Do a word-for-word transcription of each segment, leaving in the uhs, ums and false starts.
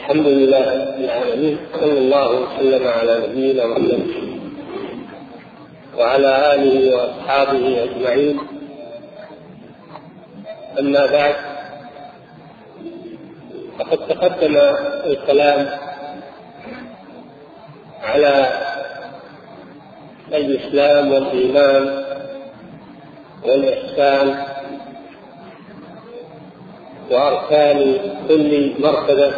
الحمد لله رب العالمين، صلى الله وسلم على نبينا محمد وعلى آله وأصحابه أجمعين. أما بعد، فقد تقدم الكلام على الإسلام والإيمان والإحسان وأركان كل مرتبة،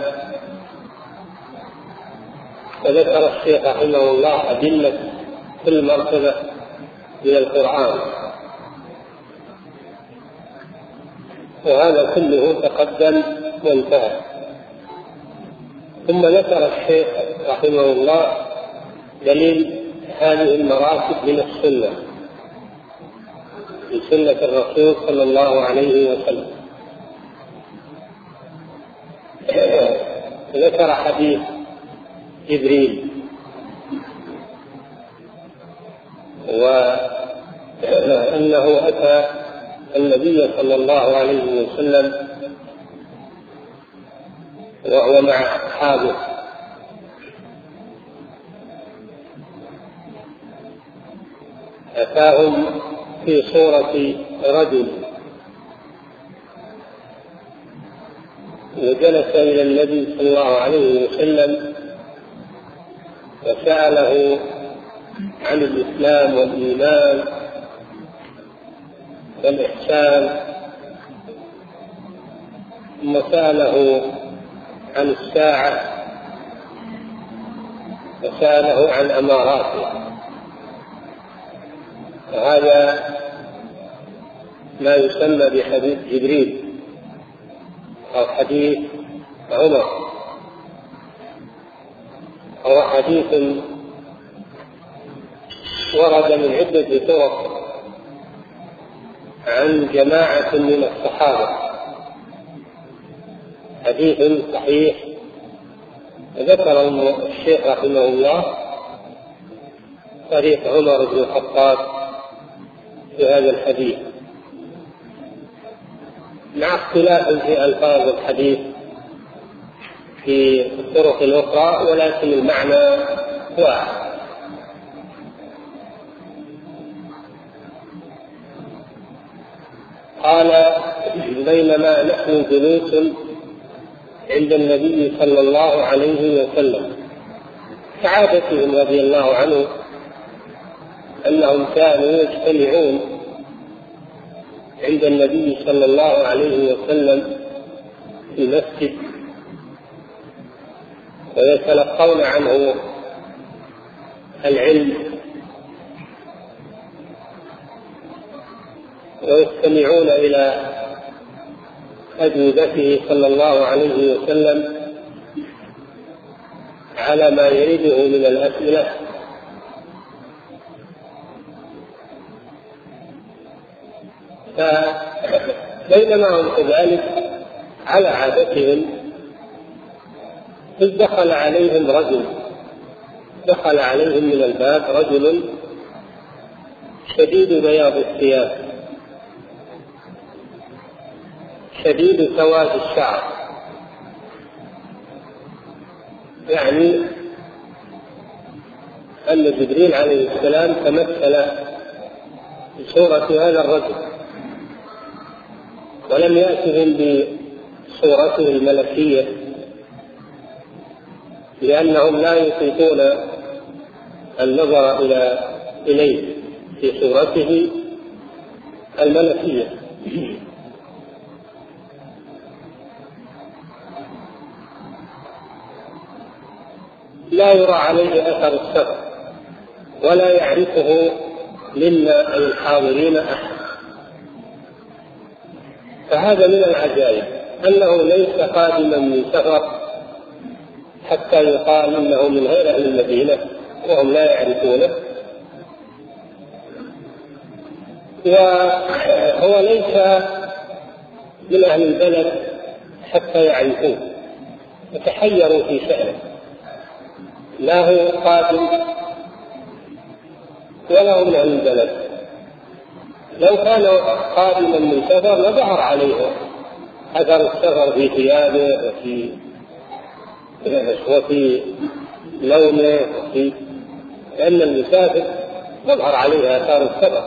وذكر الشيخ رحمه الله أدلة كل مرتبة من القرآن، وهذا كله تقدم وانتهى. ثم ذكر الشيخ رحمه الله دليل هذه المراتب من السنة، من سنة الرسول صلى الله عليه وسلم. ذكر حديث جبريل، وأنه أتى النبي صلى الله عليه وسلم وهو مع أصحابه، أتاهم في صورة رجل، وجلس إلى النبي صلى الله عليه وسلم وسأله عن الإسلام والإيمان والإحسان، ثم سأله عن الساعة وسأله عن أماراتها. وهذا ما يسمى بحديث جبريل أو حديث عمر، هو حديث ورد من عدة طرق عن جماعة من الصحابة، حديث صحيح ذكر الشيخ رحمه الله طريق عمر بن الخطاب في هذا الحديث، مع اختلاف في ألفاظ الحديث في الطرق الأخرى، ولكن المعنى واحد. قال: بينما نحن جلوس عند النبي صلى الله عليه وسلم، كعادتهم رضي الله عنه أنهم كانوا يجتمعون عند النبي صلى الله عليه وسلم في المسجد ويتلقون عنه العلم ويستمعون إلى أجوبته صلى الله عليه وسلم على ما يريده من الأسئلة. فبينما هم كذلك على عادتهم، إذ دخل عليهم رجل، دخل عليهم من الباب رجل شديد بياض الثياب شديد سواد الشعر، يعني أن جبريل عليه السلام تمثل بصورة هذا الرجل، ولم يأتهم بصورته الملكية، لأنهم لا يطيقون النظر إلى إليه في صورته الملكية. لا يرى عليه أثر السفر، ولا يعرفه منا أي الحاضرين أحد. فهذا من العجائب أنه ليس قادما من سفر حتى يقال إنه من غير أهل المدينة وهم لا يعرفونه، وهو ليس من أهل البلد حتى يعرفوه، يتحيروا في شأنه، لا هو قادم ولا هو من أهل البلد. لو كان قادما من سفر لظهر عليه أثر السفر في ثيابه وفي وفي لونه وفي، لأن المسافر تظهر عليه آثار السفر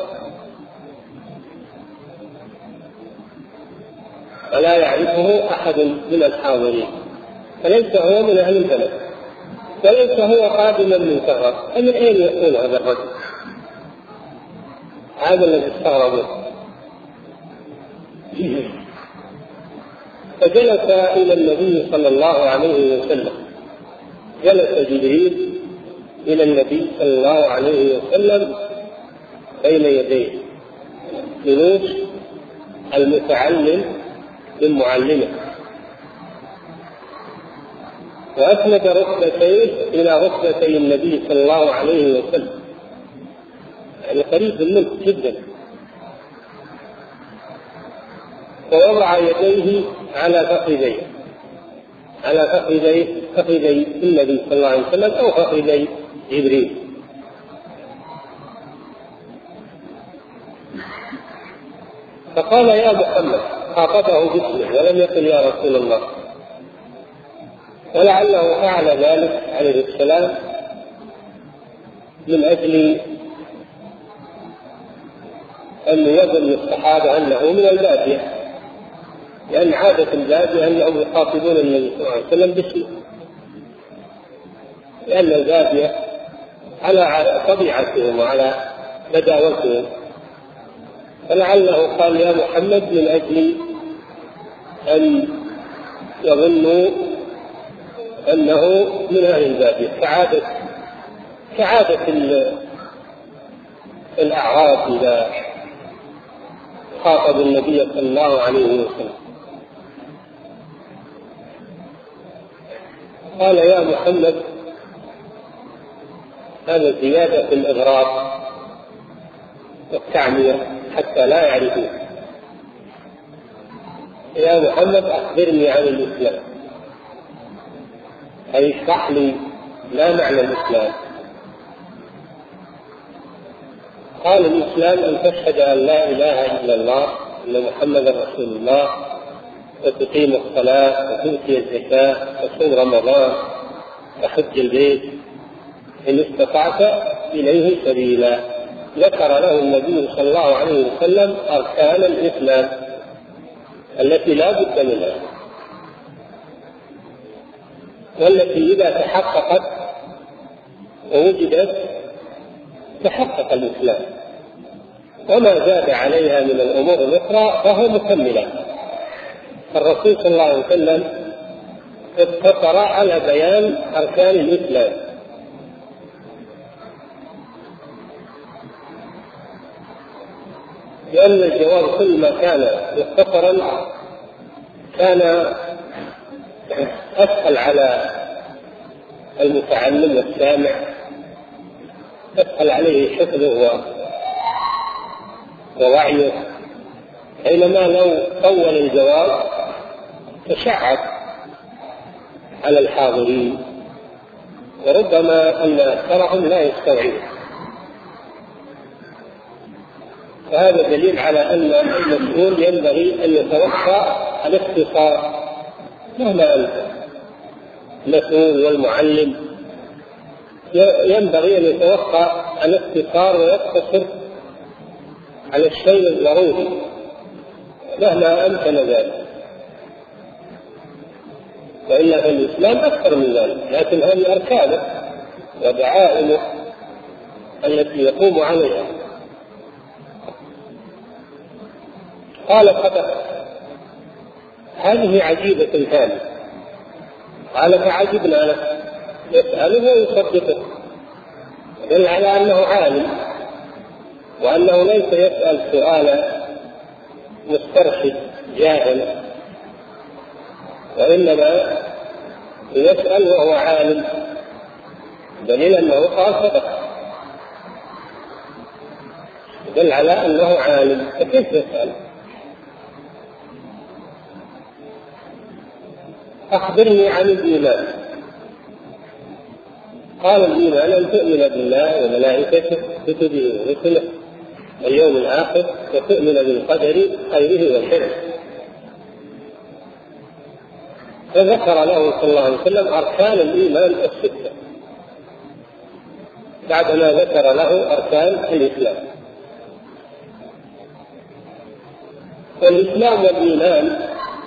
فلا يعرفه أحد من الحاضرين، فليس هو من أهل البلد وليس هو قادما من سفر. فمن أين يكون هذا الرجل؟ هذا الذي استغربوا. فجلس إلى النبي صلى الله عليه وسلم، جلس جبريل إلى النبي صلى الله عليه وسلم بين يديه جلوس المتعلم من معلمه، وأسند ركبتيه إلى ركبتي النبي صلى الله عليه وسلم، يعني قريب منه جدا، ووضع يديه على فخذيه على فخذي فخذي النبي صلى الله عليه وسلم أو فخذي جبريل. فقال يا محمد، خاطبه باسمه ولم يقل يا رسول الله، ولعله فعل ذلك عليه السلام من أجل أن يظن الصحابة أنه من البادية، لأن عادة البادية أنهم يخاطبون النبي صلى الله عليه وسلم باسمه، لأن البادية على طبيعتهم وعلى بداوتهم، فلعله قال يا محمد من أجل أن يظنوا أنه من أهل البادية، كعادة كعادة الأعراب إذا خاطبوا النبي صلى الله عليه وسلم. قال يا محمد، هذا زيادة في الإغراض والتعمية حتى لا يعرفوه. يا محمد أخبرني عن الإسلام، أي اشرح لي ما معنى الإسلام. قال الإسلام أن تشهد أن لا إله إلا الله وأن محمدا رسول الله، وتقيم الصلاة وتؤتي الزكاة وتصوم رمضان وحج البيت إن استطعت إليه سبيلا. ذكر له النبي صلى الله عليه وسلم أركان الإسلام التي لا بد منها، والتي إذا تحققت ووجدت تحقق الإسلام، وما زاد عليها من الأمور الأخرى فهو مكملة. الرسول صلى الله عليه وسلم اقتصر على بيان أركان الإسلام، لأن الجواب كل ما كان مختصرا كان أسهل على المتعلم والسامع، أسهل عليه حفظه ووعيه، حينما لو طول الجواب تشعب على الحاضرين وربما أن أكثرهم لا يستوعب. فهذا دليل على أن المسؤول ينبغي أن يتوقع الاختصار مهما أنت المسؤول والمعلم، ينبغي أن يتوقع الاختصار ويقتصر على الشيء الضروري مهما أمكن ذلك، وإلا في الإسلام أكثر من ذلك، لكن هذه أركانه ودعائمه التي يقوم عليها. قال صدق، هذه عجيبة ثانية. قال فعجبنا له، يسأله ويصدقه، دل على أنه عالم وأنه ليس يسأل سؤال مسترشد جاهل، وإنما يسأل وهو عالم، دليل أنه قال صدق، دل على أنه عالم، فكيف يسأل؟ أخبرني عن الإيمان. قال الإيمان أن تؤمن بالله وملائكته وكتبه ورسله واليوم الآخر وتؤمن بالقدر خيره وشره. فذكر له صلى الله عليه وسلم أركان الإيمان الستة بعدما ذكر له أركان الإسلام. والإسلام والإيمان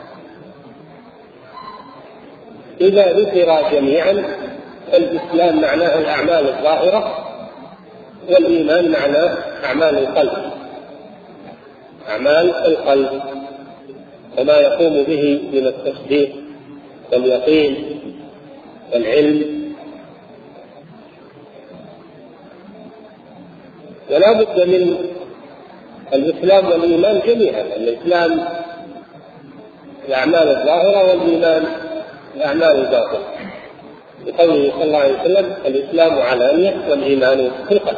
إذا ذكر جميعا، الإسلام معناه الأعمال الظاهرة، والإيمان معناه أعمال القلب، أعمال القلب وما يقوم به من التصديق واليقين والعلم. ولا بد من الإسلام والإيمان جميعا، الإسلام الأعمال الظاهرة والإيمان الأعمال الباطنة، بقوله صلى الله عليه وسلم الإسلام علانية والإيمان في القلب.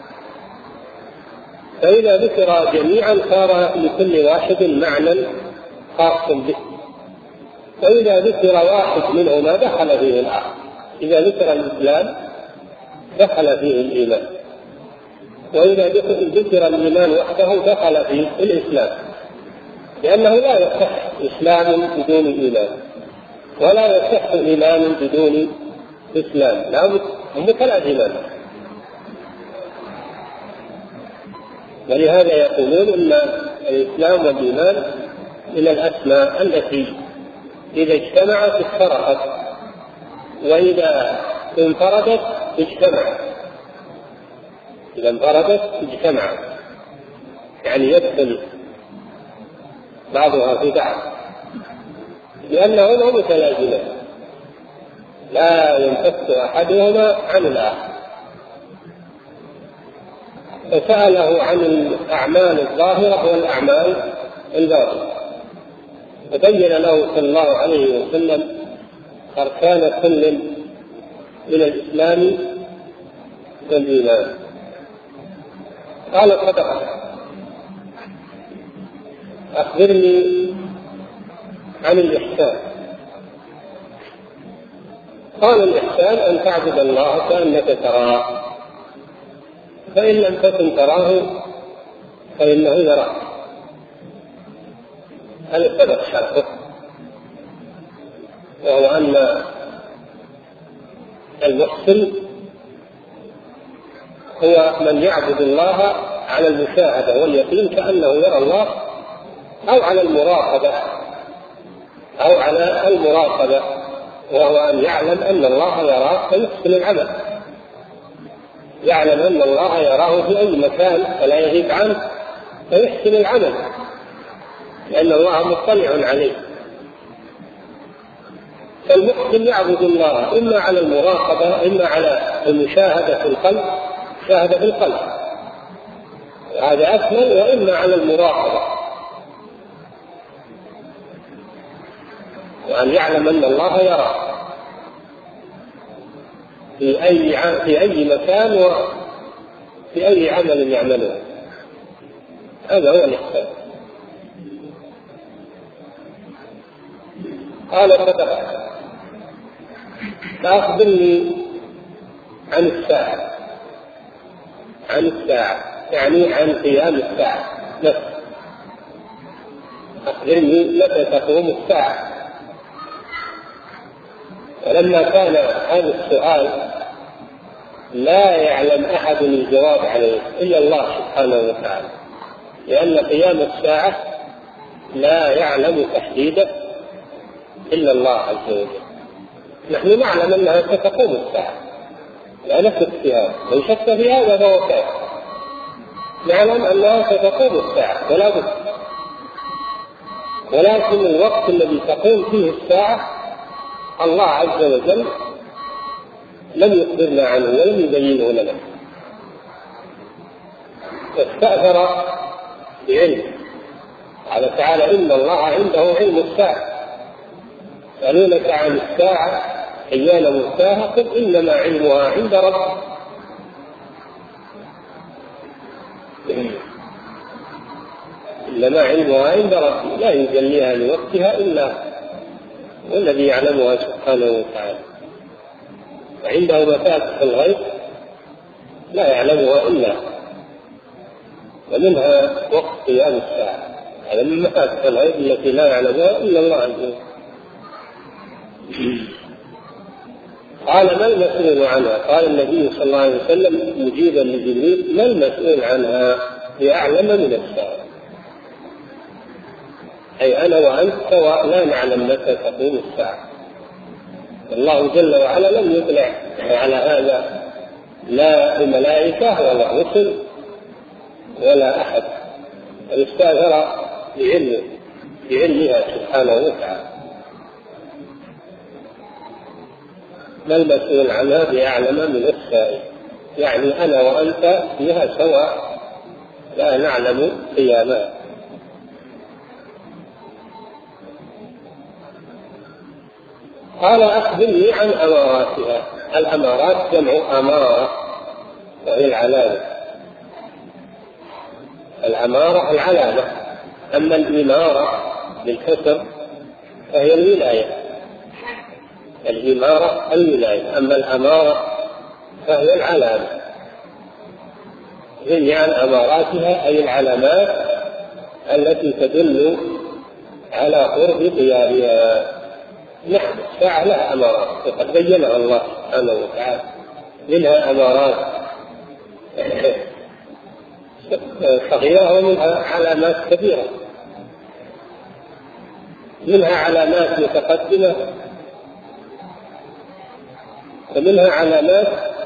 فإذا ذكر جميعا صار لكل واحد معنى خاص به، وإذا ذكر واحد منهما دخل فيه الآخر. إذا ذكر الإسلام دخل فيه الإيمان، وإذا ذكر الإيمان وحده دخل فيه الإسلام، لأنه لا يصح إسلام بدون إيمان، ولا يصح إيمان بدون إسلام، لا بد هم متلازمان. ولهذا يقولون أن الإسلام والإيمان من الأسماء التي إذا اجتمعت افترقت، وإذا انفردت اجتمعت. إذا انفردت اجتمعت، يعني يدخل بعضها في بعض، لأنهما متلازمان لا ينفك أحدهما عن الآخر. فسأله عن الأعمال الظاهرة والأعمال الباطنة، فبين له صلى الله عليه وسلم أركان كل من الإسلام والإيمان. قال صدق، أخبرني عن الإحسان. قال الإحسان أن تعبد الله كأنك تراه، فإن لم تكن تراه فإنه يراك. هذا سبق شرحه، وهو أن المحسن هو من يعبد الله على المشاهدة واليقين كأنه يرى الله، أو على المراقبة أو على المراقبة وهو أن يعلم أن الله يراه فيحسن العمل، يعلم أن الله يراه في أي مكان فلا يغيب عنه فيحسن العمل، لأن الله مطلع عليه. فالمحسن يعبد الله إما على المراقبة إما على المشاهدة في القلب، مشاهدة في القلب هذا أكمل، وإما على المراقبة، وأن يعلم أن الله يراه في أي في أي مكان وفي أي عمل يعمله. هذا هو الإحسان. قال صدق، فأخبرني عن الساعة. عن الساعة يعني عن قيام الساعة نفسه. أخبرني متى تقوم الساعة. فلما كان هذا السؤال لا يعلم أحد الجواب عليه إلا الله سبحانه وتعالى، لأن قيام الساعة لا يعلم تحديده إلا الله عز وجل. نحن نعلم أنها ستقوم الساعة، لا نشك في هذا، من شك في هذا فهو كافر. نعلم أنها ستقوم الساعة ولا بد، ولكن الوقت الذي تقوم فيه الساعة الله عز وجل لم يخبرنا عنه ولم يبينه لنا، فاستأثر بعلم. قال تعالى إن الله عنده علم الساعة، يسألونك عن الساعة أيان مرساها قل إنما علمها عند ربي. إنما علمها عند ربي لا يجليها لوقتها إلا والذي يعلمها سبحانه وتعالى، وعنده مفاتح الغيب لا يعلمها إلا، ومنها وقت قيام الساعة. هذا من مفاتح الغيب التي لا يعلمها إلا الله عز وجل. قال: ما المسؤول عنها؟ قال النبي صلى الله عليه وسلم مجيبا لجبريل: ما المسؤول عنها بأعلم من السائل. أي أنا وأنت سواء لا نعلم متى تقوم الساعة. الله جل وعلا لم يطلع على هذا لا الملائكة ولا الرسل ولا أحد، الاستأثر بعلمه بعلمها سبحانه وتعالى. ما المسؤول عنها بأعلم من السائل، يعني أنا وأنت فيها سواء لا نعلم قيامها. قال: أخبرني عن أماراتها. الأمارات جمع أمارة وهي العلامة. الأمارة العلامة، أما الإمارة بالكسر فهي الولاية. الإمارة الولاية، أما الأمارة فهي العلامة. هي عن أماراتها أي العلامات التي تدل على قرب قيامها. نعم، الساعة لها أمارات وقد بينها الله سبحانه وتعالى، منها أمارات صغيرة ومنها علامات كبيرة، منها علامات متقدمة ومنها علامات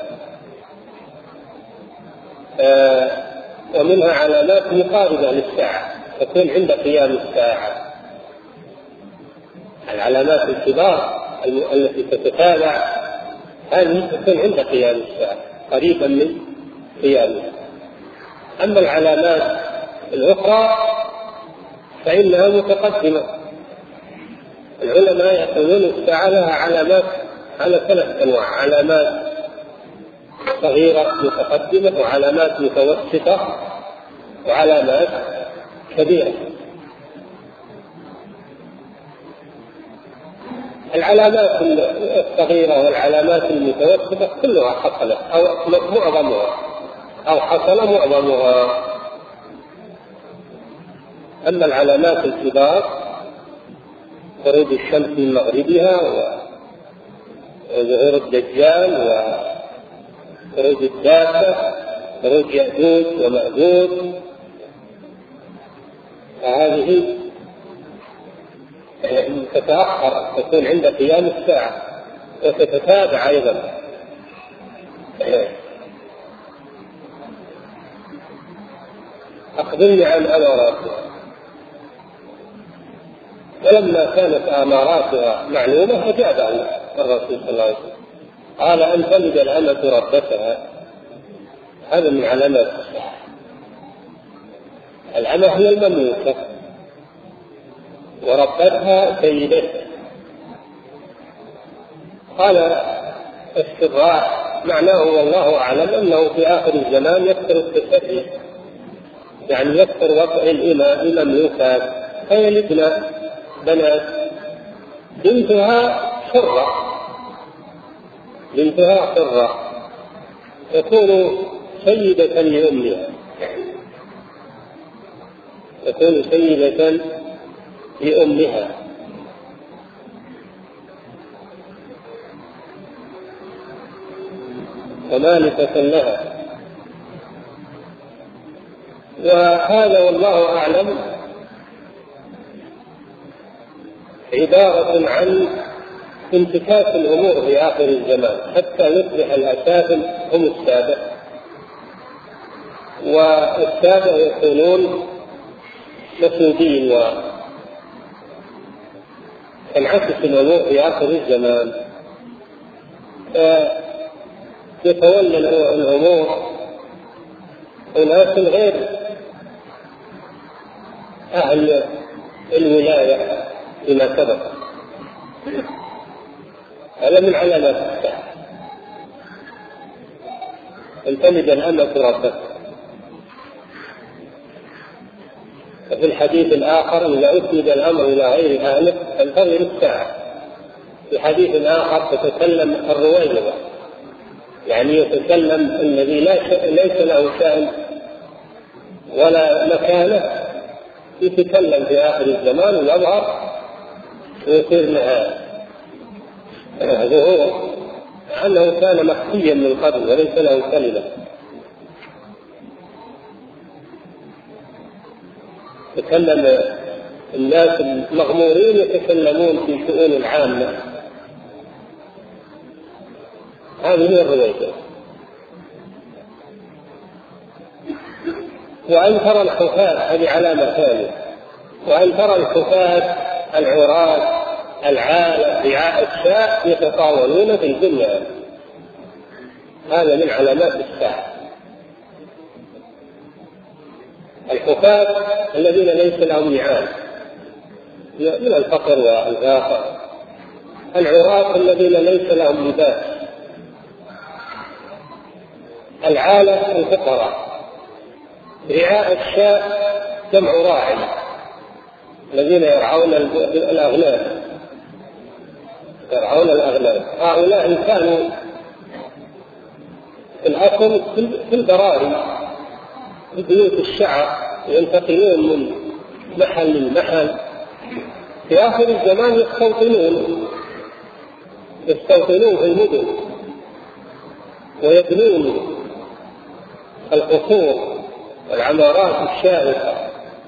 آه ومنها علامات مقاربة للساعة تكون عند قيام الساعة. العلامات الكبار التي تتتابع هذه تكون عند قيام الساعة قريبا من قيامها. أما العلامات الأخرى فإنها متقدمة. العلماء يقولون الساعة لها علامات على ثلاث أنواع: علامات صغيرة متقدمة، وعلامات متوسطة، وعلامات كبيرة. العلامات الصغيرة والعلامات المتوسطة كلها حصلت أو معظمها أو حصل معظمها. أما العلامات الكبار خروج الشمس من مغربها وظهور الدجال وخروج الدابة خروج يأجوج ومأجوج، فهذه تتأخر تكون عند قيام الساعة وتتتابع أيضا. أخبرني عن أماراتها. ولما كانت أماراتها معلومة أجاب الرسول صلى الله عليه وسلم قال: أن تلد الأمة ربتها. هذا من علامات الساعة. الأمة هي المملوكة وربتها سيدتها. قال الشراح معناه والله أعلم أنه في آخر الزمان يكثر التسري، يعني يكثر وضع الإماء المملوكات فيلدن بنات بنتها حرة بنتها حرة تكون سيدة لأمها تكون سيدة لأمها ومالكة لها. وهذا والله أعلم عبارة عن انتكاس الأمور في آخر الزمان حتى يصبح الأسافل هم السادة، والسادة يكونون مسودين، وتنعكس الأمور في آخر الزمان يتولى الأمور أناس غير أهل الولاية بما سبق. هذا من علامات الساعة. أن تلد الأمة ربتها. وفي الحديث الآخر: إذا أسند الأمر إلى غير أهله فانتظر الساعة. في حديث آخر: تتكلم الرويبضة، يعني يتكلم الذي ليس له شأن ولا مكانه، يتكلم في آخر الزمان ويظهر ويصير نهاية. ظهور أنه كان مخفيا من قبل وليس له كلمة. تكلم الناس المغمورين يتكلمون في شؤون العامة. هذه هي الرواية. وأن ترى الحفاة، هذه علامة ثانية، وأن ترى الحفاة العراة العالة رعاء الشاء يتطاولون في الدنيا، هذا من علامات الساعة. الحفاة الذين ليس لهم نعال من الفقر والفاقة، العراة الذين ليس لهم لباس، العالة الفقراء، رعاء الشاء جمع راعي الذين يرعون الأغنام، يرعون الأغنام. هؤلاء كانوا في الأصل في البراري في بيوت الشعب ينتقلون من محل لمحل. في آخر الزمان يستوطنون يستوطنون في المدن ويبنون القصور والعمارات الشاهقة.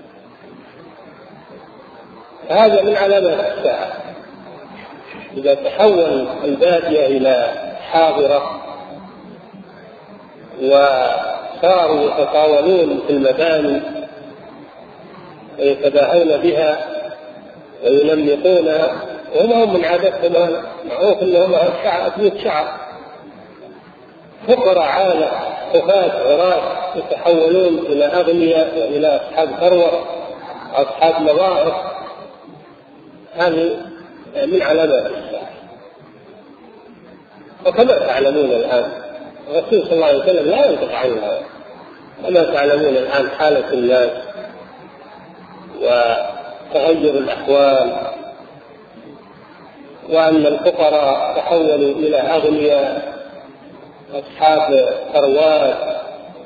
هذا من علامات الساعة. إذا تحول البادية إلى حاضرة وصاروا يتطاولون في المباني ويتباهون بها وينمقونها، وما هم من عادتهم معروف أنهم بيوت شعب، فقراء عالة حفاة عراة يتحولون إلى أغنياء وإلى أصحاب ثروة أصحاب مظاهر. هذه من علامات الساعة. وكما تعلمون الآن الرسول صلى الله عليه وسلم لا ينطق عنها، كما تعلمون الآن حالة الناس وتغير الأحوال، وأن الفقراء تحولوا إلى أغنياء أصحاب ثروات،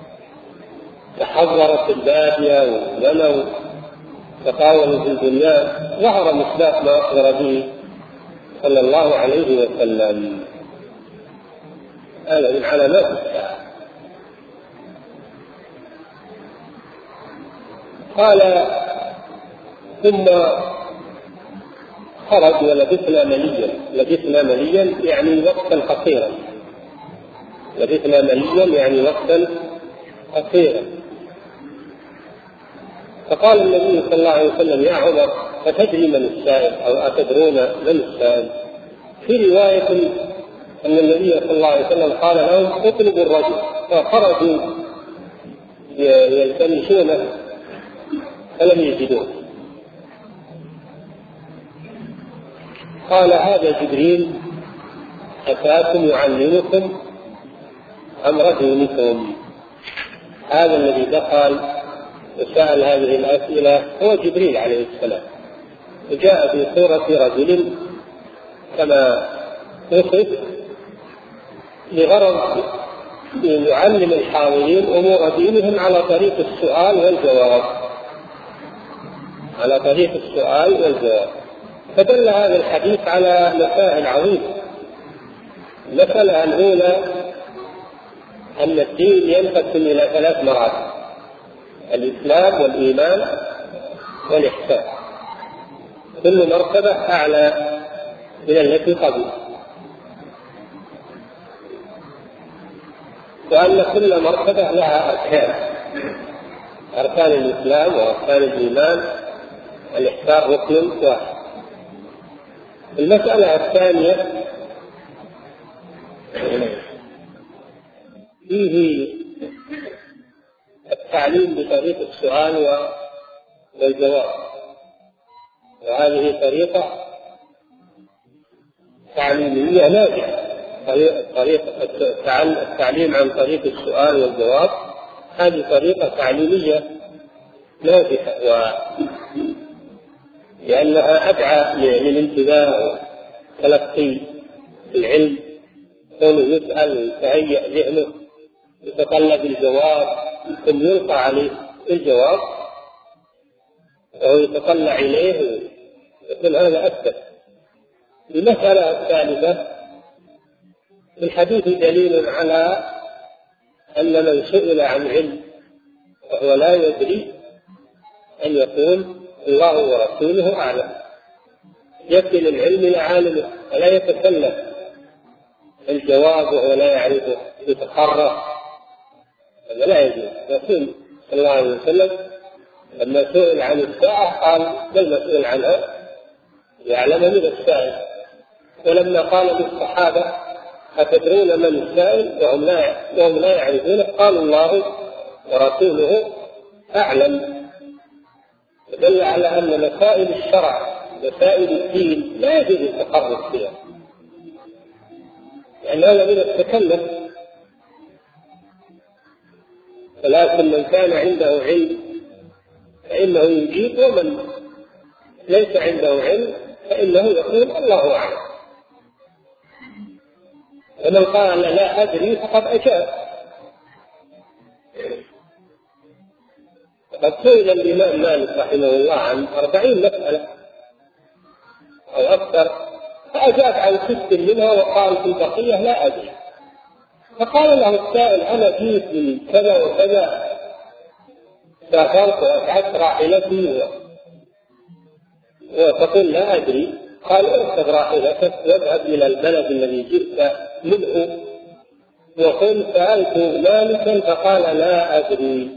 تحضرت البادية وبنوا تطاولوا في الدنيا. ظهر مصداق ما أخبر به صلى الله عليه وسلم. هذا من علامات الساعة. قال ثم خرج ولبثنا مليا. لبثنا مليا يعني وقتا قصيرا، لبثنا مليا يعني وقتا قصيرا. فقال النبي صلى الله عليه وسلم يا عمر أتدري من السائل أو أتدرون من السائل؟ في رواية أن النبي صلى الله عليه وسلم قال لهم اطلبوا الرجل، فخرجوا يلتمسونه فلم يجدوه. قال هذا جبريل أتاكم يعلمكم أمر دينكم. هذا الذي دخل وسأل هذه الأسئلة هو جبريل عليه السلام، وجاء في صورة رجل كما وصف لغرض يعلم الحاضرين أمور دينهم على طريق السؤال والجواب، على طريق السؤال والجواب. فدل هذا الحديث على مسائل عظيمة. المسألة الأولى أن الدين ينقسم إلى ثلاث مراتب: الإسلام والإيمان والإحسان، كل مرتبة أعلى من التي قبلها، وأن كل مرتبة لها أركان: أركان الإسلام وأركان الإيمان، الإحسان ركن واحد. المسألة الثانية فيه التعليم بطريقة السؤال والجواب، وهذه طريقة تعليمية ناجحة. طريقة التعليم عن طريق السؤال والجواب هذه طريقة تعليمية ناجحة، لأنها أدعى للانتباه وتلقي العلم، كونه يسأل ويتهيأ ذهنه يتطلب الجواب ثم يلقى عليه الجواب وهو يتطلع إليه، يكون هذا أكثر. المسألة الثالثة: في الحديث دليل على أن من سئل عن علم وهو لا يدري أن يقول الله ورسوله أعلم، يكل العلم لعالمه ولا يتكلف الجواب وهو لا يعرفه، يتخرف، هذا لا يجوز. الرسول صلى الله عليه وسلم لما سئل عن الساعة قال: بل مسؤول عنها يعلم من السائل. ولما قال للصحابة: أتدرون من السائل؟ وهم لا وهم لا يعرفونه، قالوا: الله ورسوله أعلم. دل على أن مسائل الشرع مسائل الدين لا يجوز التخرج فيها، يعني هذا من التكلف. ولكن من كان عنده علم فإنه يجيب، ومن ليس عنده علم فإنه يقول الله أعلم. ومن قال لا أدري فقد أجاب. فقد سئل الإمام مالك رحمه الله عن أربعين مسألة أو أكثر، فأجاب عن ست منها وقال في البقية لا أدري. فقال له السائل: أنا جيت من كذا وكذا، سافرت وأتعبت راحلتي وتقول لا أدري. قال: اركب راحلتك واذهب إلى البلد الذي جئت منه وقل سألت مالكا فقال لا أدري.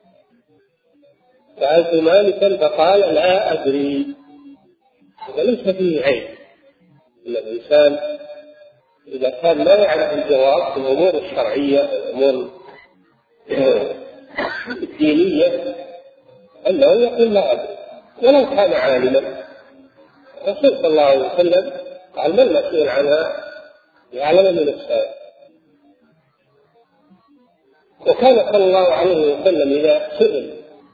سألت مالكا فقال لا أدري. وليس فيه عيب إن الإنسان إذا كان لا يعرف الجواب في الأمور الشرعية الأمور الدينية أنه يقول لا أدري ولو كان عالما. الرسول صلى الله عليه وسلم قال: ما المسؤول عنها يعلم من السائل. وكان صلى الله عليه وسلم إذا سئل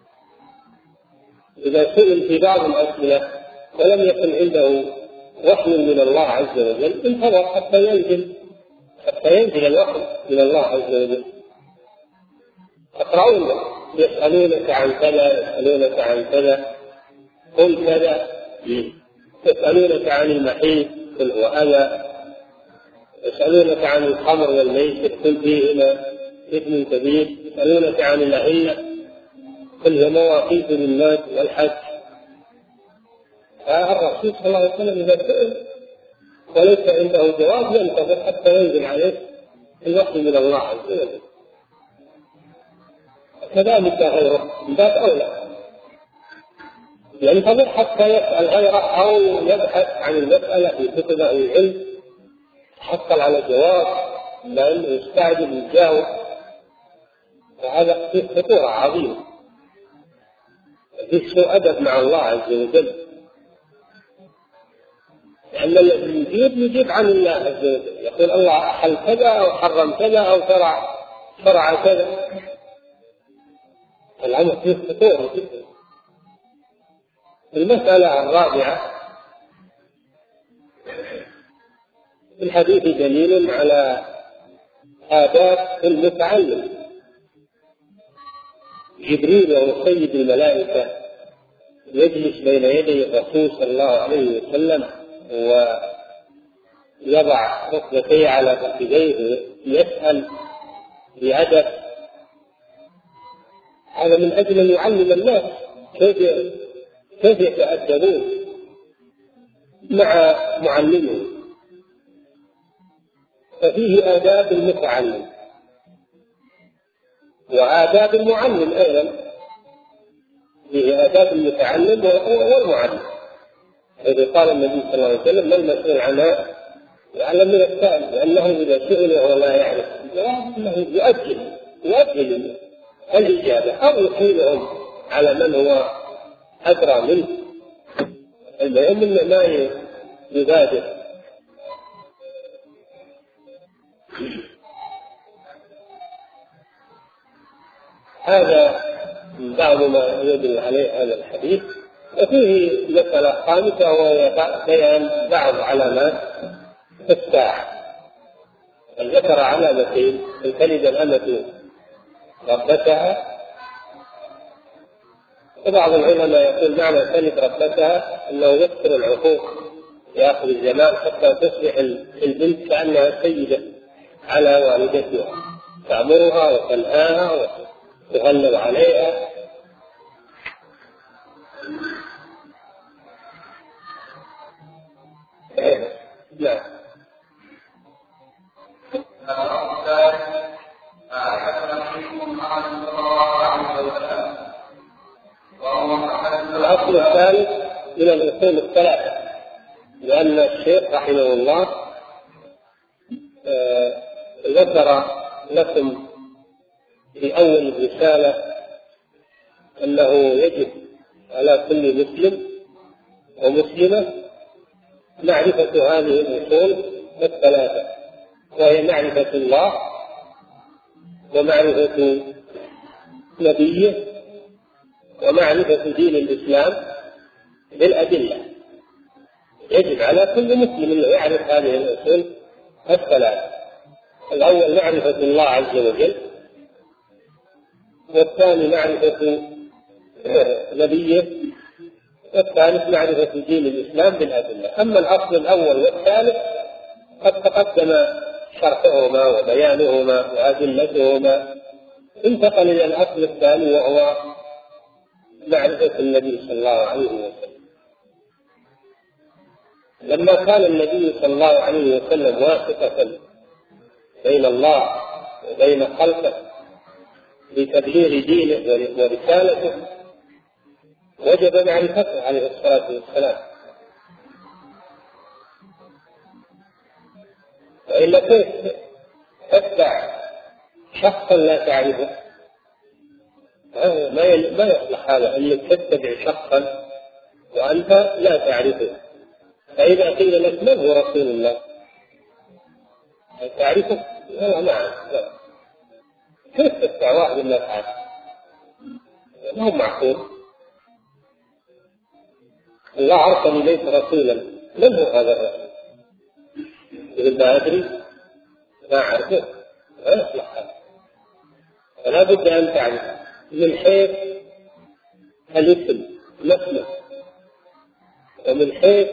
إذا سئل في بعض الأسئلة ولم يكن عنده وحي من الله عز وجل انتظر حتى ينزل حتى ينزل الوحي من الله عز وجل. تقرؤون: يسألونك عن كذا يسألونك عن كذا قل كذا، يسألونك عن المحيط قل هو أذى، يسألونك عن الخمر والميسر قل فيهما إثم كبير، يسألونك عن الأهلة قل هي مواقيت للناس والحج. فالرسول صلى الله عليه وسلم إذا سئل وليس عنده جواب ينتظر حتى ينزل عليه الوحي من الله عز وجل. كذلك غيره من باب أولى ينتظر حتى يسأل غيره أو يبحث عن المسألة في كتب العلم حصل على جواب لأنه يستعجل يجاوب، وهذا فيه خطورة عظيمة، فيه سوء أدب مع الله عز وجل. لأن الذي يجيب يجيب عن الله عز وجل، يقول الله أحل كذا أو حرم كذا أو شرع شرع كذا. الأمر فيه خطورة جدا. المسألة الرابعة: في الحديث دليل على آداب المتعلم. جبريل وهو سيد الملائكة يجلس بين يدي الرسول صلى الله عليه وسلم ويضع ركبتيه على فخذيه يسأل بأدب. هذا من أجل أن يعلم الناس كيف كيف يتأدبون مع معلمهم. ففيه آداب المتعلم وآداب المعلم أيضا، فيه آداب المتعلم والمعلم. إذا قال النبي صلى الله عليه وسلم: ما المسؤول عنها يعلم من السائل، لأنه إذا سئل وهو لا يعرف أنه يؤجل يؤجل الإجابة أو يحيلهم على من هو أدرى منه. المهم إنه ما يبادر. هذا بعض ما يدل عليه هذا الحديث. وفيه مسألة خامسة وهي بيان بعض علامات الساعة. ذكر علامتين: أن تلد الأمة ربتها، وبعض العلماء يقول معنى تلد ربتها أنه يكثر العقوق يأخذ الزمان حتى تصبح البنت كأنها سيدة على والدتها، تأمرها وتنهاها وتغلب عليها. لا الأصل الثالث من الأصول الثلاثة، لأن الشيخ رحمه الله آه ذكر لكم في أول الرسالة أنه يجب على كل مسلم ومسلمة معرفة هذه الأصول الثلاثة، وهي معرفة الله ومعرفة نبيه ومعرفة دين الإسلام بالأدلة. يجب على كل مسلم أن يعرف هذه الأصول الثلاثة: الأول معرفة الله عز وجل، والثاني معرفة نبيه، والثالث معرفة دين الإسلام بالأدلة. أما الأصل الأول والثالث قد تقدم شرحهما وبيانهما وأدلتهما، انتقل إلى الأصل الثاني وهو معرفة النبي صلى الله عليه وسلم. لما كان النبي صلى الله عليه وسلم واسطة بين الله وبين خلقه لتبليغ دينه ورسالته، وجب معرفته عليه الصلاة والسلام، وإلا كيف تتبع شخصا لا تعرفه؟ ما يصلح هذا أنك تتبع شخصا وأنت لا تعرفه. فإذا قيل لك من هو رسول الله تعرفه؟ لا نعم لا. كيف تتبع واحد لا تعرفه؟ ما هو معقول. الله أرسل إليك رسولا، من هو هذا الرسول؟ يقول ما أدري ما أعرفه، ما يصلح هذا. فلا بد أن تعرف من حيث الاسم نفسه، ومن حيث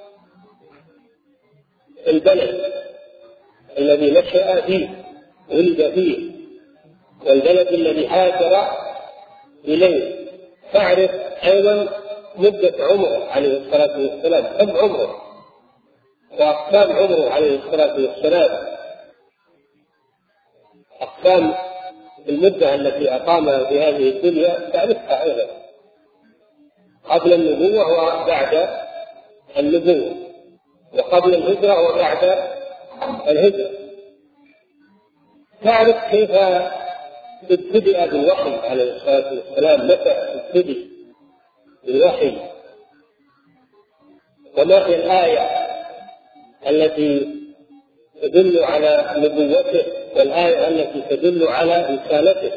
البلد الذي نشأ فيه ولد فيه، والبلد الذي هاجر إليه. تعرف أيضا مدة عمره عليه الصلاة والسلام، كم عمره وأقسام عمره عليه الصلاة والسلام، أقسام المدة التي أقامها في هذه الدنيا تعرفها أيضا، قبل النبوة وبعد النبوة، وقبل الهجرة وبعد الهجرة. تعرف كيف ابتدأ بالوحي عليه الصلاة والسلام، متى ابتدأ بالوحي، وما هي الآية التي تدل على نبوته والآية التي تدل على رسالته.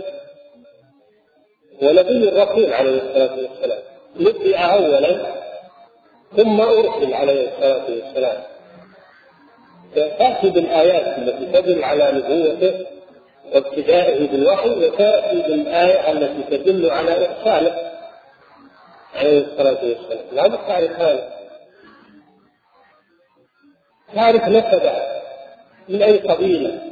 ونبي الرسول عليه الصلاة والسلام نبئ أولا ثم أرسل عليه الصلاة والسلام، تأتي بالآيات التي تدل على نبوته وابتدائه بالوحي، وتأتي بالآية التي تدل على إرساله عليه الصلاة والسلام. لا بد تعرف هذا. تعرف نسبه من أي قبيلة،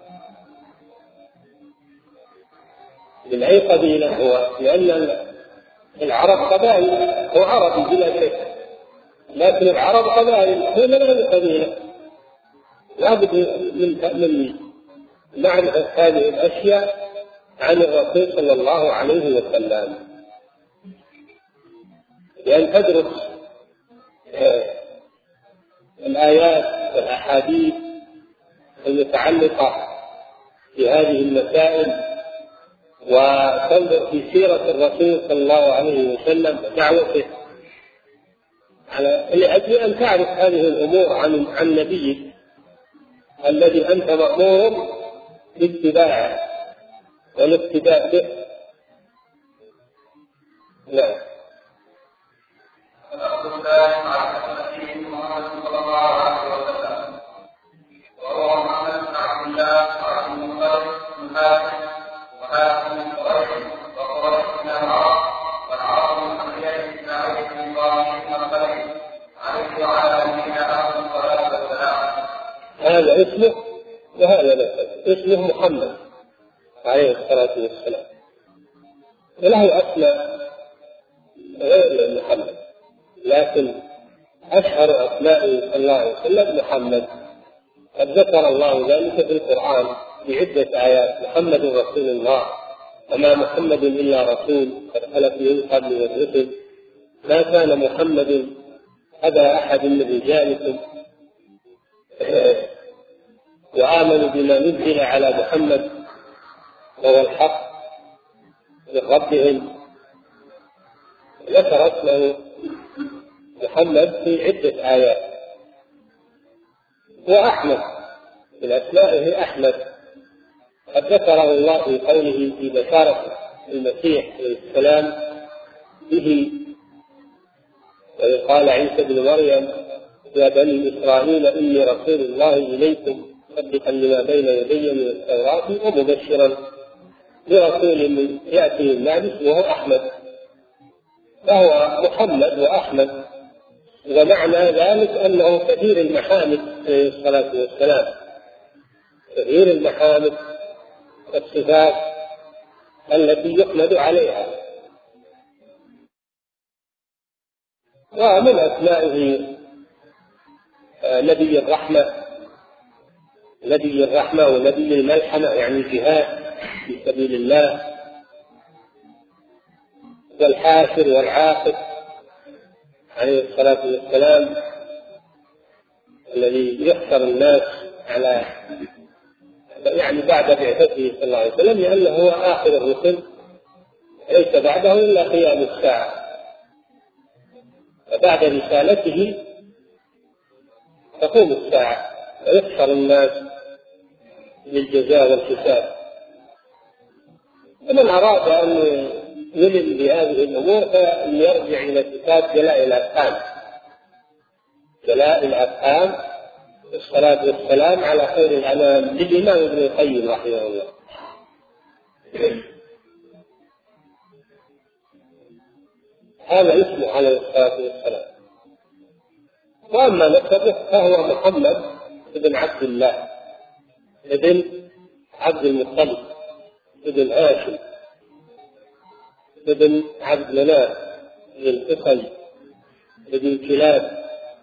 من أي قبيلة هو، لأن العرب قبائل، هو عربي بلا شك، لكن العرب قبائل، هو من أي قبيلة. لا بد من معرفة هذه الأشياء عن الرسول صلى الله عليه وسلم، لأن تدرس الآيات والأحاديث المتعلقة في هذه المسائل، وتنظر في سيرة الرسول صلى الله عليه وسلم ودعوته، لأجل أن تعرف هذه الأمور عن عن نبيك الذي أنت مأمور باتباعه والاقتداء به. لا وهو محمد بن عبد الله بن المطلب بن هاشم وهاشم بن قريش وقريش بن العرب والعرب من قبيله اسماعيل بن ابراهيم بن خليل عليه وعلى نبينا وهذا مثل اسمه محمد عليه الصلاة والسلام، وله أسماء غير محمد، لكن أشهر أسمائه صلى الله عليه وسلم محمد. قد ذكر الله ذلك في القرآن بعدة آيات: محمد رسول الله، وما محمد إلا رسول قد خلت من قبل الرسل، ما كان محمد أبا أحد من رجالكم، وآمنوا بما نزل على محمد وهو الحق من ربهم. ذكر اسمه محمد في عدة آيات. وأحمد من أسمائه أحمد، قد ذكره الله في قوله في بشارة المسيح عليه السلام به: وإذ قال عيسى ابن مريم يا بني إسرائيل إني رسول الله إليكم مصدقا لما بين يدي من التوراة ومبشرا برسول من يأتي من بعد اسمه أحمد. فهو محمد وأحمد، ومعنى ذلك أنه كثير المحامد عليه الصلاة والسلام، كثير المحامد والصفات التي يحمد عليها. ومن أسمائه نبي الرحمة، نبي الرحمة ونبي الملحمة، يعني الجهاد في سبيل الله، والحاشر والعاقب عليه الصلاة والسلام، الذي يحشر الناس على يعني بعد بعثته صلى الله عليه وسلم، لأنه هو آخر الرسل، ليس بعده إلا قيام الساعة. فبعد رسالته تقوم الساعة ويحشر الناس للجزاء والحساب. ومن أراد أن يلم بهذه الأمور فليرجع إلى كتاب جلاء الأفهام، جلاء الأفهام الصلاة والسلام على خير الأنام للإمام ابن القيم رحمه الله. هذا اسمه عليه الصلاة والسلام. وأما نسبه فهو محمد بن عبد الله ابن عبد المطلب ابن هاشم ابن عبد مناف ابن قصي ابن كلاب،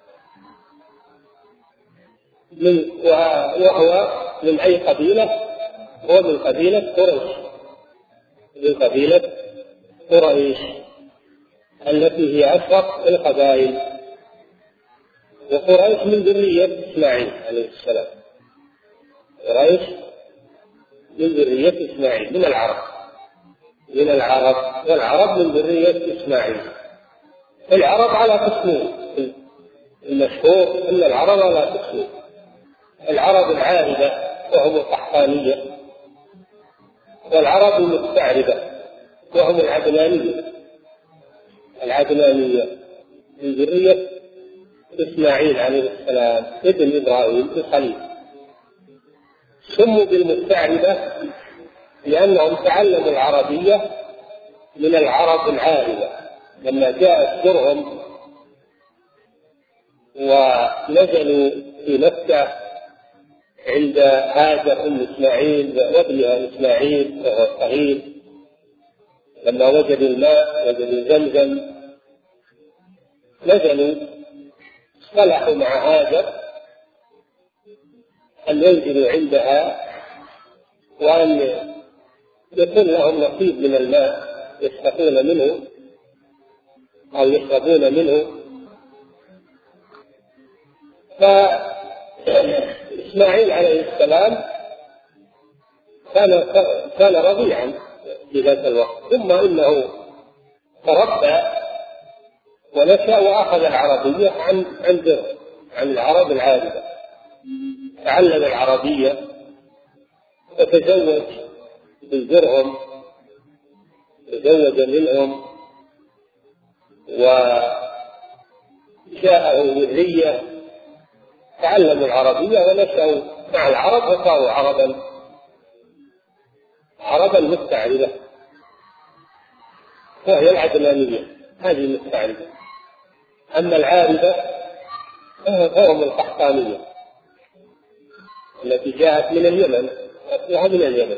من وهو من أي قبيلة؟ هو من قبيلة قريش، من قبيلة قريش التي هي أشرف القبائل. وقريش من ذرية إسماعيل عليه السلام، قريش من ذرية إسماعيل، من العرب، من العرب، والعرب من ذرية إسماعيل. العرب على قسمين، المشهور أن العرب على قسمين: العرب العاربة وهم القحطانية، والعرب المستعربة وهم العدنانية. العدنانية من ذرية إسماعيل عليه السلام ابن إبراهيم الخليل. سموا بالمستعربة لأنهم تعلموا العربية من العرب العاربة، لما جاء أسرهم ونزلوا في مكة عند هاجر أم إسماعيل وابنها إسماعيل وهو صغير، لما وجدوا الماء وجدوا زمزم نزلوا صلحوا مع هاجر أن ينزلوا عندها وأن يكون لهم نصيب من الماء يشربون منه أو يشربون منه. فإسماعيل عليه السلام كان كان رضيعا في ذات الوقت، ثم إنه تربى ونشأ وأخذ العربية عن عن عن العرب العاربة، تعلم العربية وتزوج بزرهم، تزوج منهم وجاءه ذرية تعلموا العربية ونشأوا مع العرب وصاروا عربا عربا مستعربة، وهي العدنانية هذه المستعربة. أما العاربة فهم القحطانية. التي جاءت من اليمن، أصلها من اليمن.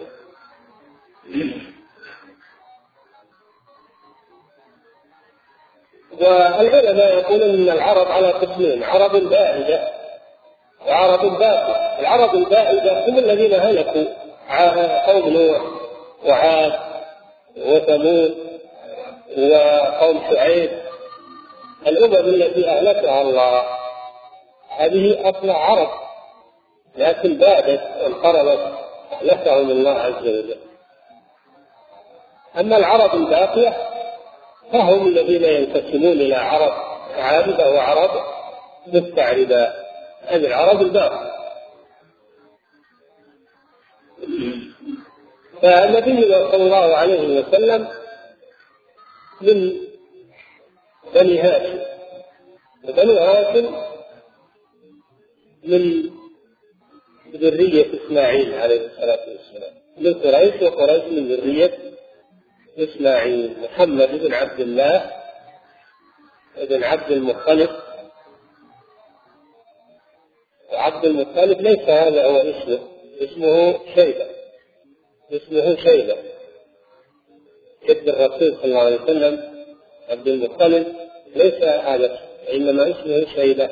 والعلماء يقولون أن العرب على قسمين: عرب بائدة وعرب باقية. العرب البائدة هم الذين هلكوا، قوم نوح وعاد وثمود وقوم شعيب، الأمم التي أهلكها الله، هذه أصل عرب لكن بادت وانقرضت، أهلكهم الله عز وجل. أما العرب الباقية فهم الذين ينقسمون إلى عرب عابدة وعرب مستعربة، هذه العرب الباقية. فالنبي صلى الله عليه وسلم من بني هاشم، وبنو هاشم من ذرية إسماعيل عليه الصلاة والسلام، من قريش، وقريش من ذرية إسماعيل. محمد بن عبد الله بن عبد المطلب، وعبد المطلب ليس هذا هو اسمه، اسمه شيبة، اسمه شيبة جد الرسول صلى الله عليه وسلم. عبد المطلب ليس هذا، إنما اسمه شيبة،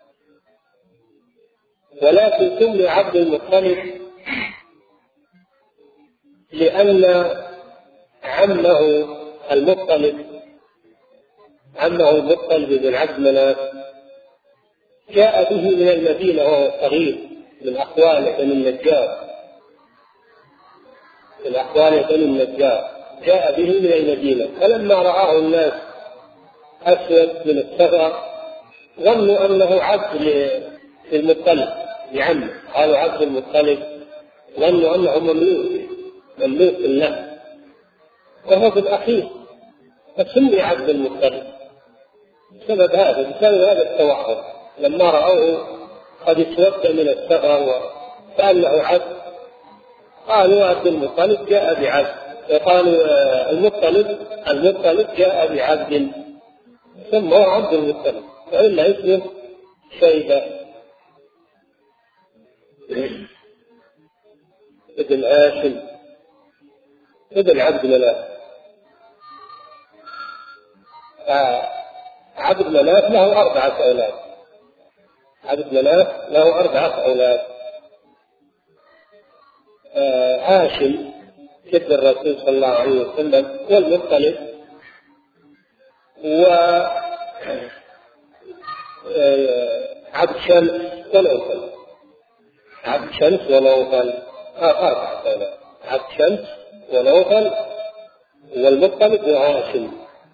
ولكن سمي عبد المطلب لأن عمه المطلب عمه المطلب بن عبد مناف جاء به من المدينة وهو صغير من أخوال بني النجار، من أخوال بني النجار جاء به من المدينة، فلما رآه الناس أسود من الصغر ظنوا أنه عبد للمطلب لعمه، قالوا عبد المطلب، ظنوا أنه مملوك مملوك له وهو ابن أخيه، فسمي عبد المطلب بسبب هذا بسبب هذا التوحد. لما رأوه قد اسود من الصغر وكأنه عبد قالوا عبد المطلب جاء بعبد، وقالوا المطلب المطلب جاء بعبد، سموه عبد المطلب، فإلا اسمه شيبة ابن هاشم ابن عبد مناف. عبد مناف له أربعة أولاد، عبد مناف له أربعة أولاد. هاشم جد الرسول صلى الله عليه وسلم، والمطلب، وعبد شمس ونوفل. عبد شمس ونوفل أربعة أولاد، عبد شمس ونوفل والمطلب وهاشم.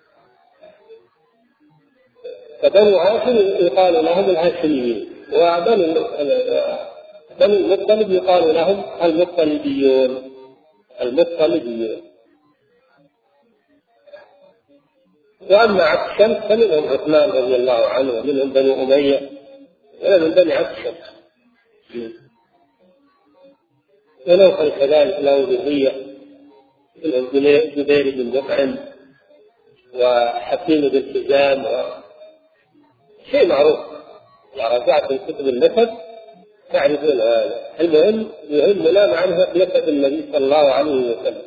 فبنو هاشم يقال لهم الهاشميين، وبنو المطلب يقال لهم المطلبيون المطلبيون. وأما عبد الشمس فمنهم عثمان رضي الله عنه، ومنهم بنو أمية، ومن بني عبد الشمس. ونوفل كذلك له ذرية، منهم جبير بن مطعم وحكيم بن حزام، شيء معروف إذا رجعت كتب النسب تعرفون هذا. المهم يهمنا معرفة نسب النبي صلى الله عليه وسلم،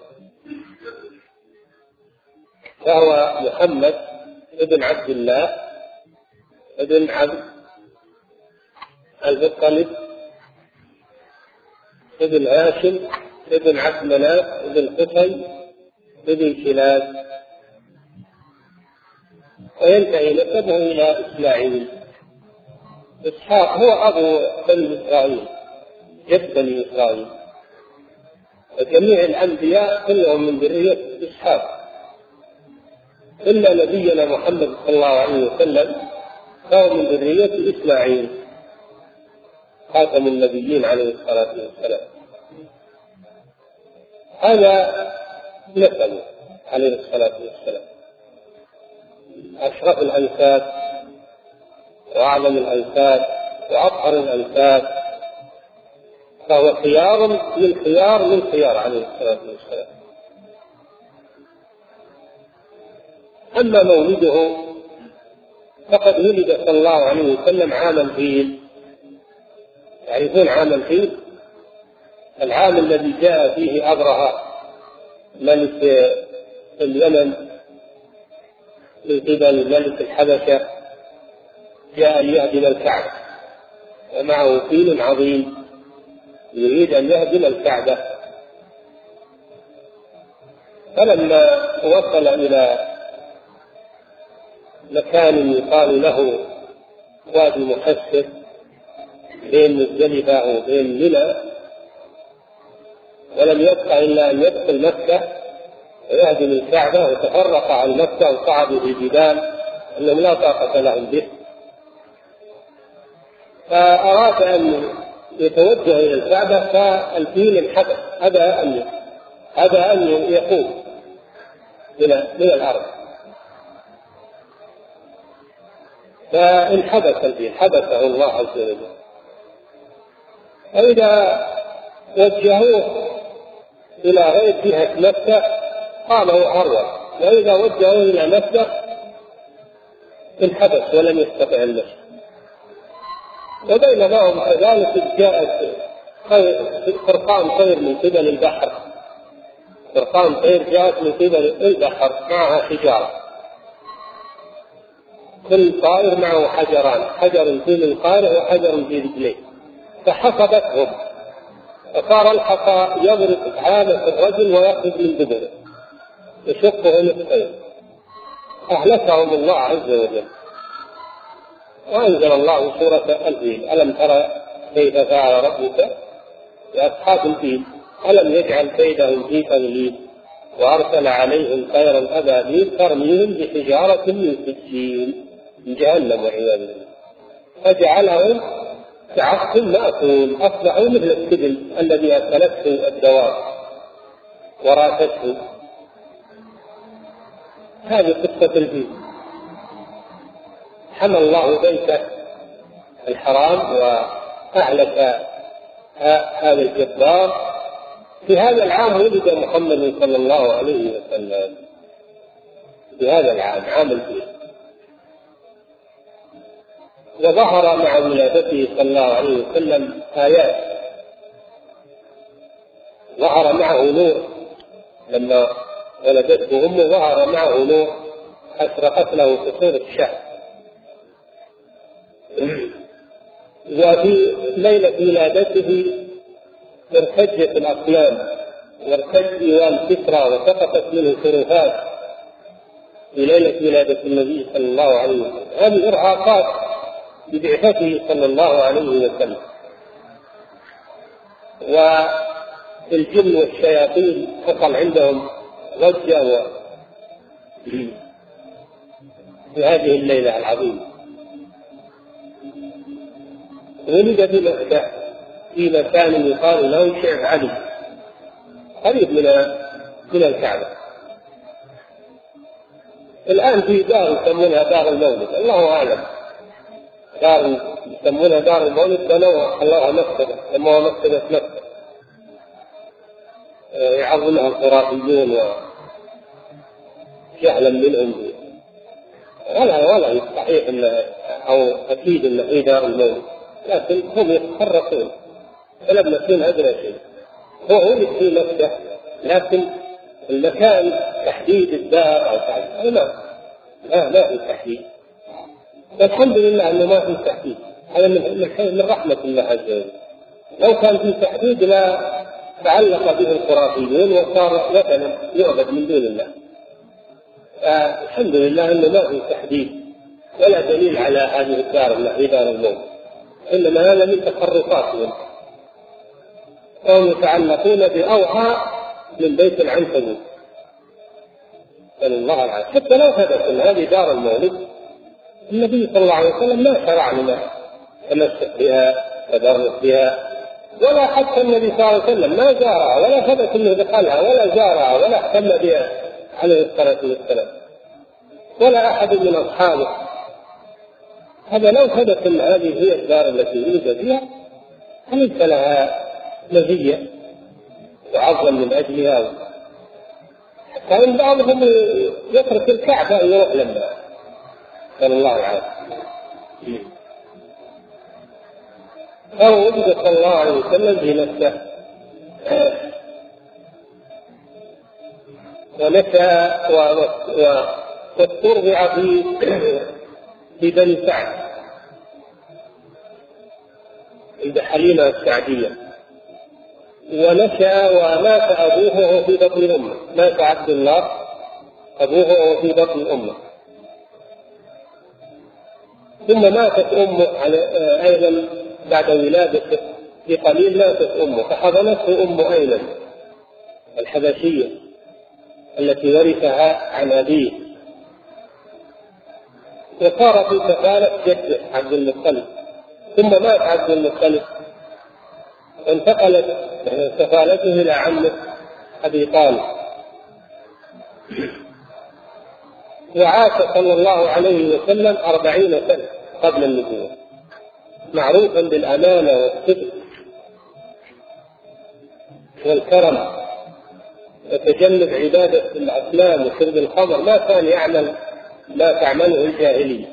فهو محمد ابن عبد الله ابن عبد المطلب ابن هاشم ابن عبد مناف ابن قصي ابن كلاب، وينتهي نسبه إلى إسماعيل. إسحاق هو أبو بني إسرائيل، جد بني إسرائيل، وجميع الأنبياء كلهم من ذرية إسحاق إلا نبينا محمد صلى الله عليه وسلم فهو من ذرية إسماعيل خاتم النبيين عليه الصلاة والسلام. هذا نسبه عليه الصلاة والسلام، أشرف الأنساب وأعظم الأنساب وأطهر الأنساب، فهو خيار من خيار من خيار عليه الصلاة والسلام. أما مولده فقد ولد صلى الله عليه وسلم عام الفيل. تعرفون عام الفيل؟ العام الذي جاء فيه أبرهة ملك اليمن من قبل ملك الحبشة، جاء ليهدم الكعبة ومعه فيل عظيم يريد أن يهدم الكعبة. فلما وصل إلى مكان يقال له وادي محسر بين مزدلفة وبين منى، ولم يبق إلا أن يدخل مكة ويهدم الكعبة، وتفرق عن مكة وصعدوا في الجبال أنهم لا طاقة لهم به، فأراد أن يتوجه إلى الكعبة فالفيل انحبس، أبى أن أبى أن يقوم من الأرض، فانحبس الفيل، حبسه الله عز وجل. فإذا وجهوه إلى غير جهة مكة قام هرول، وإذا وجهوه إلى مكة انحبس ولم يستطع المشي. وبينما هم كذلك جاءت فرقان طير من قبل البحر، فرقان طير جاءت من قبل البحر معها حجارة، كل طائر معه حجران، حجر في منقاره وحجر في رجليه، فحصبتهم، فصار الحصى يضرب عانة الرجل ويأخذ من دبره يشقه نصفين، أهلكهم الله عز وجل. وأنزل الله سورة الفيل: ألم ترى كيف فعل ربك بأصحاب الفيل ألم يجعل كيدهم في تضليل وأرسل عليهم طيرا أبابيل ترميهم بحجارة من سجيل من جهنم والعياذ بالله فجعلهم كعصف مأكول، أصبحوا مثل السبل الذي أكلته الدواب وراسته. هذه قصة الفيل. حمى الله بيته الحرام وأهلك هذا الجبار. في هذا العام ولد محمد صلى الله عليه وسلم، في هذا العام، عام الفيل. وظهر مع ولادته صلى الله عليه وسلم آيات، ظهر معه نور لما ولدته أمه، ظهر معه نور أشرقت له قصور الشهر. وفي ليلة ولادته ارتجت الأصنام وارتج ديوان كسرى وسقطت منه خرافات في ليلة ولادة النبي صلى الله عليه وسلم. هذه إرهاقات ببعثته صلى الله عليه وسلم. والجن والشياطين حصل عندهم ضجة في هذه الليلة العظيمة. ولد في مكة في مكان يقال له شعب علي قريب من من الكعبة. الآن في دار يسمونها دار المولد، الله أعلم، دار يسمونها دار المولد، بنوها الله مكتبة، سموها مكتبة مكة، يعظمها الخرافيون وجهلا منهم، ولا ولا صحيح انه او اكيد انه في دار المولد، لكن هم يتخرصون فلم يكن أدرى شيء. هو ولد في مكة، لكن المكان تحديد الدار أو تحديد لا لا لا في تحديد. الحمد لله أنه ما في تحديد، هذا من رحمة الله عز وجل. لو كان في تحديد لا تعلق به الخرافيون وصار وثنا يعبد من دون الله. الحمد لله أنه ما في تحديد ولا دليل على هذه الدار التي دار الموت، إنما هذا من تخرصاتهم، وهم يتعلقون بأوعى من بيت العنكبوت. الله العافية. حتى لو ثبت أن هذه دار المولد، النبي صلى الله عليه وسلم ما شرع لنا تمسك بها تبرك بها، ولا حتى النبي صلى الله عليه وسلم ما زارها ولا ثبت أنه دخلها ولا زارها ولا اهتم بها عليه الصلاة والسلام، ولا أحد من أصحابه. هذا لو ثبت أن هذه هي الدار التي ولد فيها ليس لها مزية تعظم من أجلها. كان بعضهم يترك الكعبة يروح لما صلى الله عليه وسلم. أو وجد صلى الله عليه وسلم في مكة ونشأ واسترضع في في بني سعد عند حليمة السعدية، ونشأ ومات أبوه وهو في بطن أمه، مات عبد الله أبوه وهو في بطن أمه، ثم ماتت أمه أيضا بعد ولادته بقليل، ماتت أمه فحضنته أم أيمن الحبشية التي ورثها عن أبيه، وصار في كفالة جده عبد المطلب، ثم مات عبد المطلب انتقلت كفالته إلى عمه أبي طالب، وعاش صلى الله عليه وسلم أربعين سنة قبل النبوة، معروفا بالأمانة والصدق والكرم، وتجنب عبادة الأصنام وشرب الخمر، ما كان يعمل ما تعمله الجاهلية،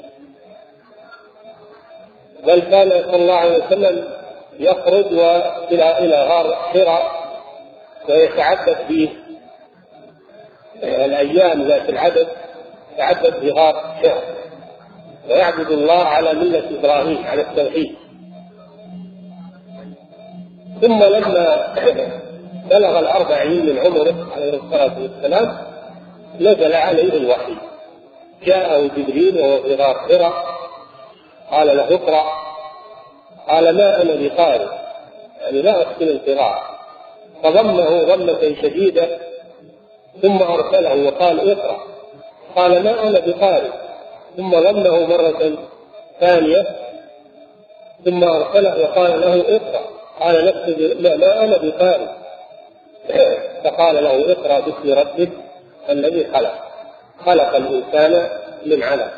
بل كان صلى الله عليه وسلم يخرج إلى إلى غار حراء ويتعبد فيه الأيام ذات العدد، يتعبد في غار حراء ويعبد الله على ملة إبراهيم على التوحيد. ثم لما بلغ الأربعين من عمره عليه الصلاة والسلام نزل عليه الوحي، جاءه جبريل وهو في غار حراء قال له اقرأ، قال ما أنا بقارئ، يعني لا أحسن القراءة، فضمه ضمة شديدة ثم أرسله وقال اقرأ، قال ما أنا بقارئ، ثم ضمه مرة ثانية ثم أرسله وقال له اقرأ، قال نفسه لا ما أنا بقارئ، فقال له اقرأ باسم ربك الذي خلق خلق الإنسان من علق.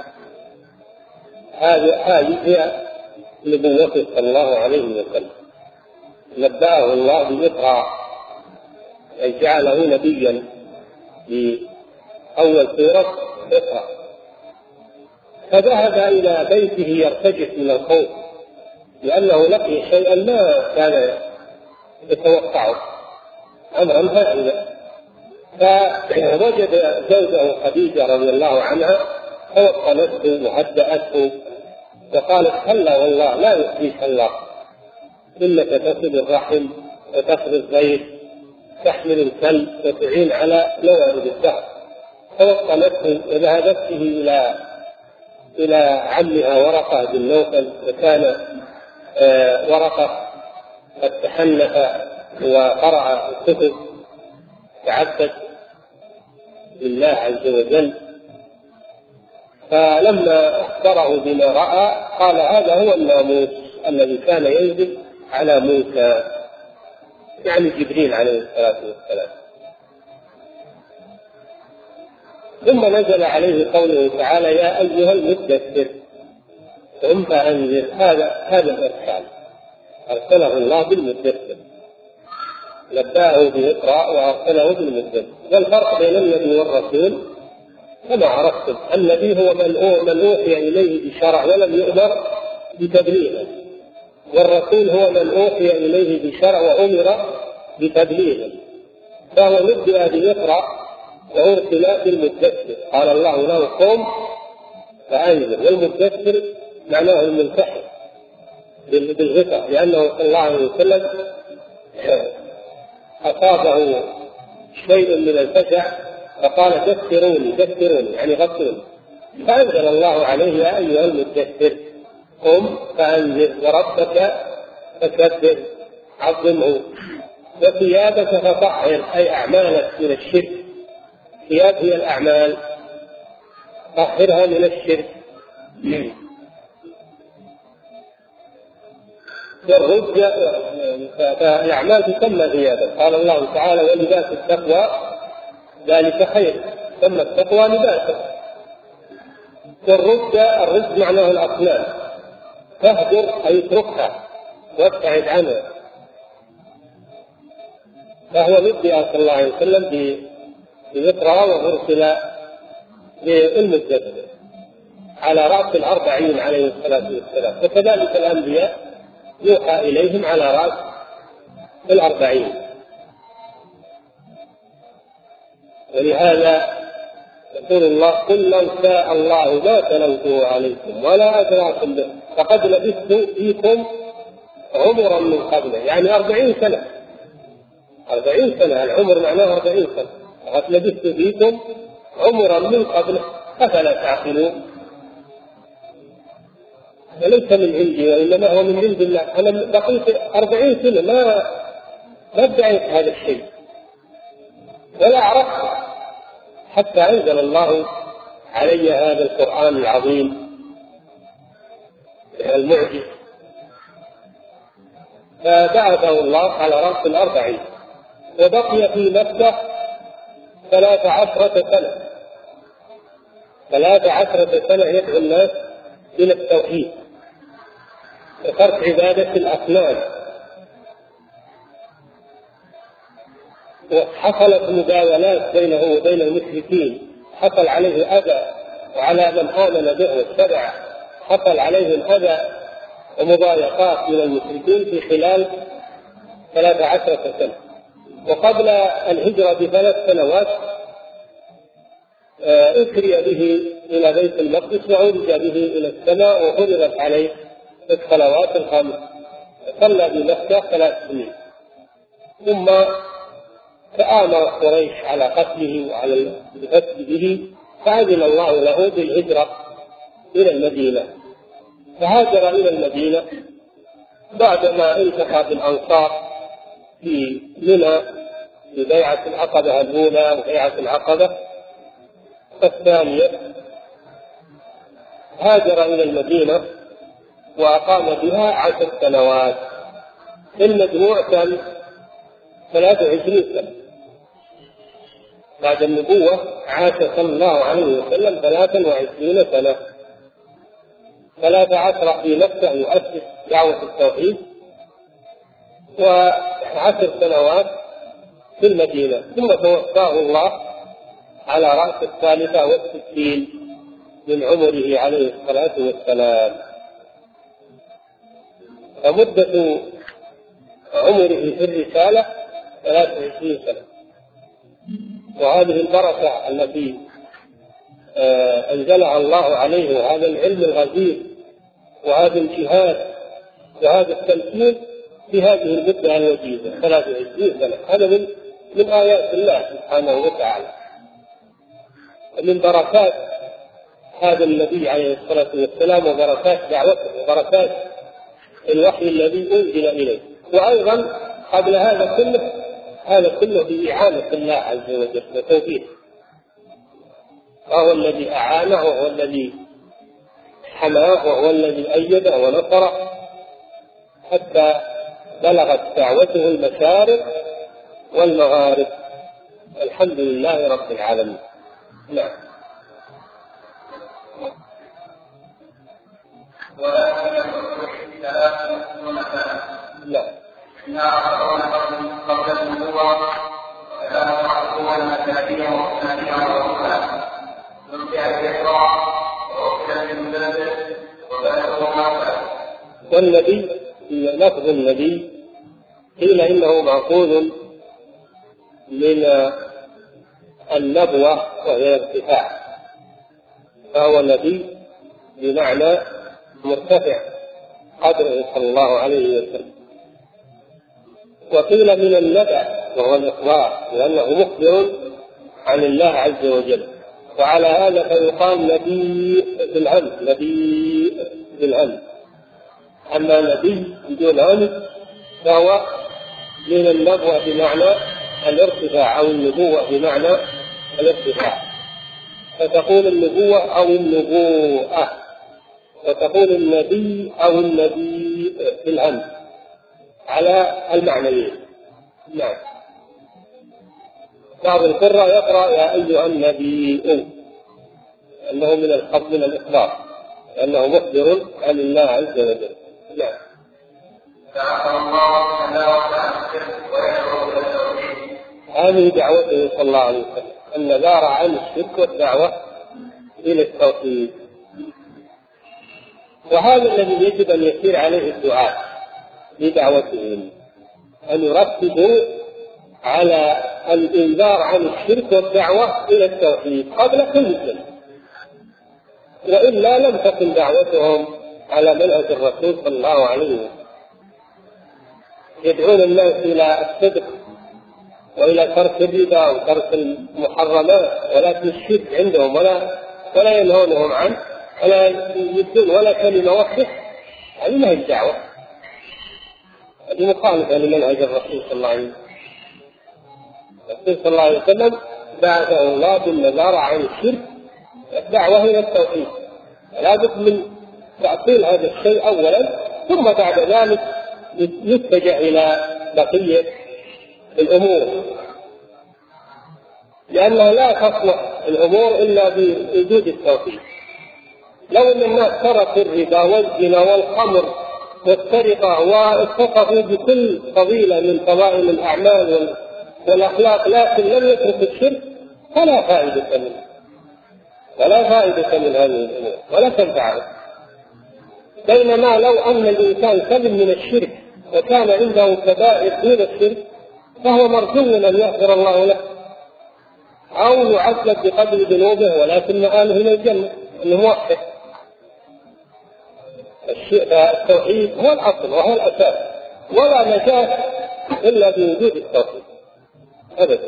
هذه هي نبوته صلى الله عليه وسلم، نبأه الله بإقراء، أي جعله نبيا في أول سورة اقرأ. فذهب إلى بيته يرتجف من الخوف لأنه لقي شيئا ما كان يتوقعه، أمرا هائلا، فوجد زوجه خديجة رضي الله عنها فوقنته وهدأته وقالت هلا والله لا يخزيك الله، إنك تصل الرحم وتخرج الضيف تحمل الكلب وتعين على موارد الدهر. فوقنته وذهبت به إلى إلى عمها ورقة بن نوفل، وكان آه ورقة قد تحنث وقرأ الكتب تعبد لله عز وجل، فلما أخبره بما رأى قال هذا هو الناموس الذي كان ينزل على موسى، يعني جبريل عليه الصلاة والسلام. ثم نزل عليه قوله تعالى يا أيها المدثر قم فأنذر، هذا هذا الإرسال أرسله الله بالمدثر، نبأه بإقراء وأرسله بالمدثر. والفرق بين النبي والرسول كما عرفتم، النبي هو من أوحي إليه بشرع ولم يؤمر بتبليغه، والرسول هو من أوحي إليه بشرع وأمر بتبليغه، فهو نبأ بإقراء وأرسل بالمدثر، قال الله له قم فأنذر، والمدثر معناه الملتحم بالغطاء، لأنه صلى الله عليه وسلم أصابه شيء من الفزع فقال دثروني دثروني يعني غطوني، فأنزل الله عليه يا أيها المدثر قم فأنذر وربك فكبر عظمه وثيابك فطهر، أي أعمالك من الشرك، ثياب هي الأعمال طهرها من الشرك. والرجل فالأعمال تسمى ثيابا، قال الله تعالى ولباس التقوى ذلك خير، ثم التقوى لباسا. والرجل الرجل معناه الأصنام، فاهجر أي اتركها وابتعد عنها، فهو نبي صلى الله عليه وسلم بإقراء وأرسل بالمدثر على رأس الأربعين عليه الصلاة والسلام، وكذلك الأنبياء يوحى إليهم على رأس الأربعين، ولهذا يقول الله: قل لو شاء الله ما تلوته عليكم ولا أدراكم به فقد لبثت فيكم عمرا من قبله. يعني أربعين سنة، أربعين سنة، العمر معناه أربعين سنة، فقد لبثت فيكم عمرا من قبله أفلا تعقلون. وليس من عندي وإنما هو من عند الله. أنا بقيت أربعين سنة ما ما ادعيت هذا الشيء ولا عرفت حتى أنزل الله علي هذا القرآن العظيم المعجز. فبعثه الله على رأس الأربعين، وبقي في مكة ثلاث عشرة سنة، ثلاث عشرة سنة يدعو الناس إلى التوحيد وترك عبادة الأصنام. وحصلت مداولات بينه وبين المشركين، حصل عليه أذى، وعلى من آمن به واتبعه حصل عليهم أذى ومضايقات من المشركين في خلال ثلاث عشرة سنة. وقبل الهجرة بثلاث سنوات أسري به إلى بيت المقدس وعرج به إلى السماء وفرضت عليه الصلوات الخمس. صلى بمكة ثلاث سنين، ثم تآمر قريش على قتله وعلى الفتك به، فأذن الله له بالهجرة إلى المدينة. فهاجر إلى المدينة بعدما التقى بالأنصار في منى في بيعة العقبة الأولى وبيعة العقبة الثانية. هاجر إلى المدينة وأقام بها عشر سنوات، المجموع كان ثلاث وعشرين سنة. بعد النبوة عاش صلى الله عليه وسلم ثلاثا وعشرين سنة، ثلاث عشر في مكة يؤسس دعوة التوحيد، وعشر سنوات في المدينة، ثم توفاه الله على رأس الثالثة والستين من عمره عليه الصلاة والسلام. فمدة عمره في الرسالة ثلاث وعشرين سنة. وهذه البركة التي أنزلها الله عليه، وهذا العلم الغزير وهذا الجهاد وهذا التمكين في هذه المدة الوجيزة ثلاث وعشرين سنة، هذا من من آيات الله سبحانه وتعالى، من بركات هذا النبي عليه الصلاة والسلام وبركات دعوته وبركات الوحي الذي أنزل إليه. وأيضا قبل هذا كله هذا كله بإعانة الله عز وجل وتوفيقه، وهو الذي أعانه وهو الذي حماه وهو الذي أيده ونصره حتى بلغت دعوته المشارق والمغارب. الحمد لله رب العالمين. نعم. لا. قبل النبوة كانوا يعرفون المساكين والمساكين والرسلا نبيع الإسراء وأكل المدبر وبلغوا ما. والنبي لفظ النبي قيل إنه مأخوذ من النبوة وهي الارتفاع، فهو نبي بمعنى مرتفع قدره صلى الله عليه وسلم. وقيل من النبأ وهو الإخبار لأنه مخبر عن الله عز وجل، وعلى هذا فيقال نبي بالهم، نبي بالهم. أما نبي بدون هم فهو من النبوة بمعنى الارتفاع أو النبوة بمعنى الارتفاع، فتقول النبوة أو النبوءة، فتقول النبي أو النبي بالهم على المعنيين. نعم. بعض القراء يقرأ يا أيها النبي أنه من الخط من الإخبار لأنه مخبر عن الله عز وجل. نعم. هذه دعوته صلى الله عليه وسلم، النذار عن الشرك والدعوة إلى التوحيد. وهذا الذي يجب أن يسير عليه الدعاء في دعوتهم، أن يرتبوا على الإنذار عن الشرك والدعوة إلى التوحيد قبل كل شيء، وإلا لم تكن دعوتهم على منهج الرسول صلى الله عليه وسلم. يدعون الناس إلى الصدق وإلى ترك الربا وترك المحرمات، ولكن الشرك عندهم ولا ولا ينهونهم عنه ولا يدون ولا كلمة واحدة. هذه ما هي الدعوة، هذه مخالفة لمنهج الرسول صلى الله عليه وسلم. الرسول صلى الله عليه وسلم بعثه الله بالنذار عن الشرك الدعوة إلى التوحيد، لا بد من تأصيل هذا الشيء أولا، ثم بعد ذلك يتجه إلى بقية الأمور، لأنها لا تصلح الأمور إلا بوجود التوحيد. لو أن الناس تركوا الربا والزنا والخمر والسرقة واتصفوا بكل فضيلة من فضائل الأعمال والأخلاق لكن لم يتركوا الشرك فلا فائدة منه، ولا فائدة من هذه الأمور ولا تنفعه. بينما لو أن الإنسان سلم من الشرك وكان عنده كبائر دون الشرك فهو مرجو أن يغفر الله له أو يعذب بقدر ذنوبه ولكن مآله إلى الجنة أنه موحد. التوحيد هو الأصل وهو الأساس، ولا نجاة إلا بوجود التوحيد أبدا.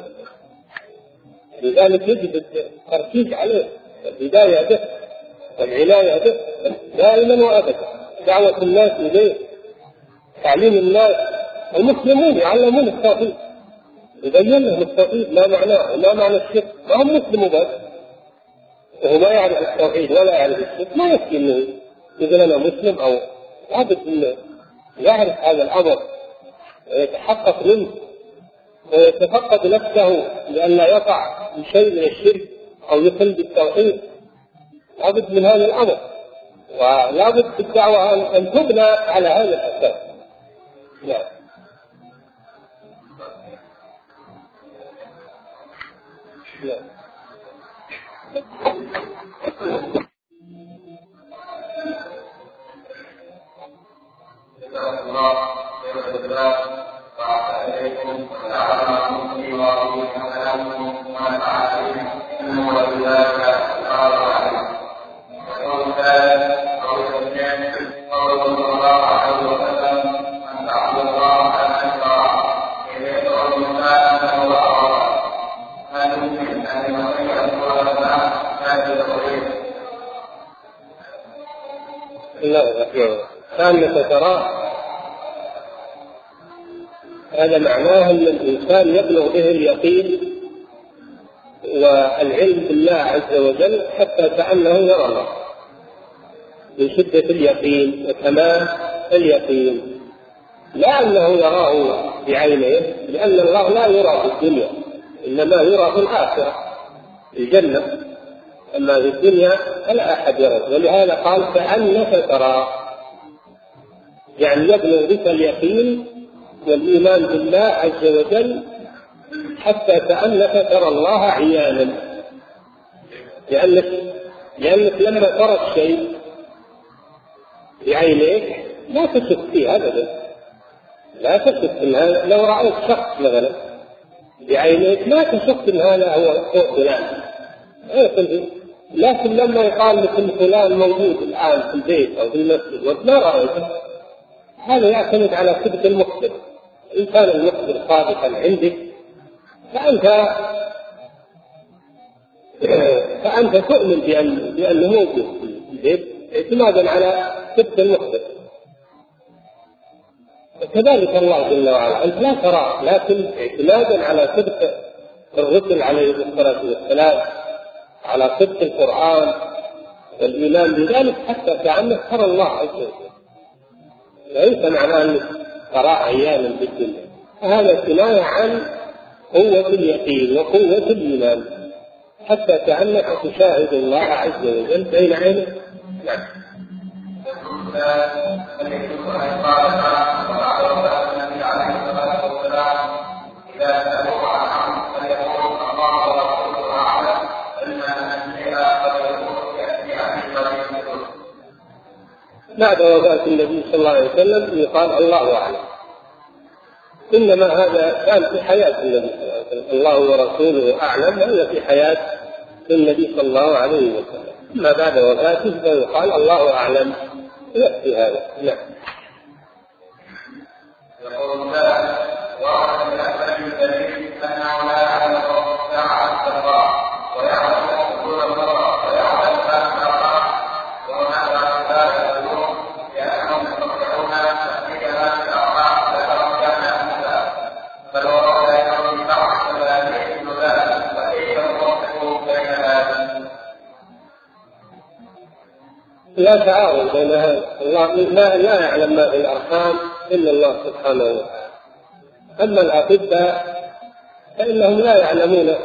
لذلك يجب التركيز عليه، البداية به والعناية به دائما وأبدا، دعوة الناس إليه، تعليم الناس. المسلمون يعلمون التوحيد، يبين لهم التوحيد ما معناه وما معنى الشرك، ما هم مسلمون بس وهو ما يعرف التوحيد ولا يعرف الشرك، ما يكفي انه يقول انا مسلم او لابد انه يعرف هذا الامر ويتحقق منه ويتفقد نفسه لئلا يقع بشيء من الشرك او يخل بالتوحيد. لابد من هذا الامر، ولابد بالدعوه ان تبنى على هذا الاساس. نعم. كأنك تراه، هذا معناه أن الإنسان يبلغ به اليقين والعلم بالله عز وجل حتى كأنه يرى الله، من شدة اليقين وكمال اليقين، لا أنه يراه بعينيه، لأن الله لا يرى في الدنيا إنما يرى في الآخرة الجنة، أما في الدنيا فلا أحد يرى. ولهذا قال كأنك تراه، يعني يبلغ بك اليقين والإيمان بالله عز وجل حتى كأنك ترى الله عيانا، لأنك, لأنك لما ترى الشيء بعينيك لا تشك فيه أبدا، لا تشك إن هذا، لو رأيت شخص مثلا بعينيك لا تشك إن هذا هو فلان، لكن لما يقال لك فلان موجود الآن في البيت أو في المسجد وأنت ما رأيته، هذا يعتمد على صدق المخبر. إن كان المخبر صادقا عندك فأنت فأنت تؤمن بأن بأنه موجود في البيت اعتمادا على صدق المخبر. كذلك الله جل وعلا أنت لا تراه، لكن اعتمادا على صدق الرسل عليه الصلاة والسلام، على صدق القرآن والإيمان بذلك حتى كأنك ترى الله عز وجل، ليس معناه أنك ترى عيانا بالدنيا. هذا كناية عن قوة اليقين وقوة الإيمان حتى كأنك تشاهد الله عز وجل بين عينك. نعم. بعد وفاة النبي صلى الله عليه وسلم يقال الله أعلم، إنما هذا كان في حياة النبي صلى الله عليه وسلم، الله ورسوله أعلم، هذا في حياة النبي صلى الله عليه وسلم. أما بعد وفاته فيقال الله أعلم، يكفي هذا. نعم. يقول الله وعلى الأكبر الدليل أنه لا يعلم الساعة الكبرى ويعلم حصول المرأة ويعلم ما الكبرى وما بعد ذلك اليوم لأنهم يستطيعون تحقيقها في الأربع ذكر كان أنثى فلو أراد أن بعض ذلك مثل ذلك فكيف نوفق بين هذا؟ لا تعارض بين هذا، الله لا يعلم ما في الأرحام إلا الله سبحانه وتعالى. أما الأطباء فإنهم لا يعلمون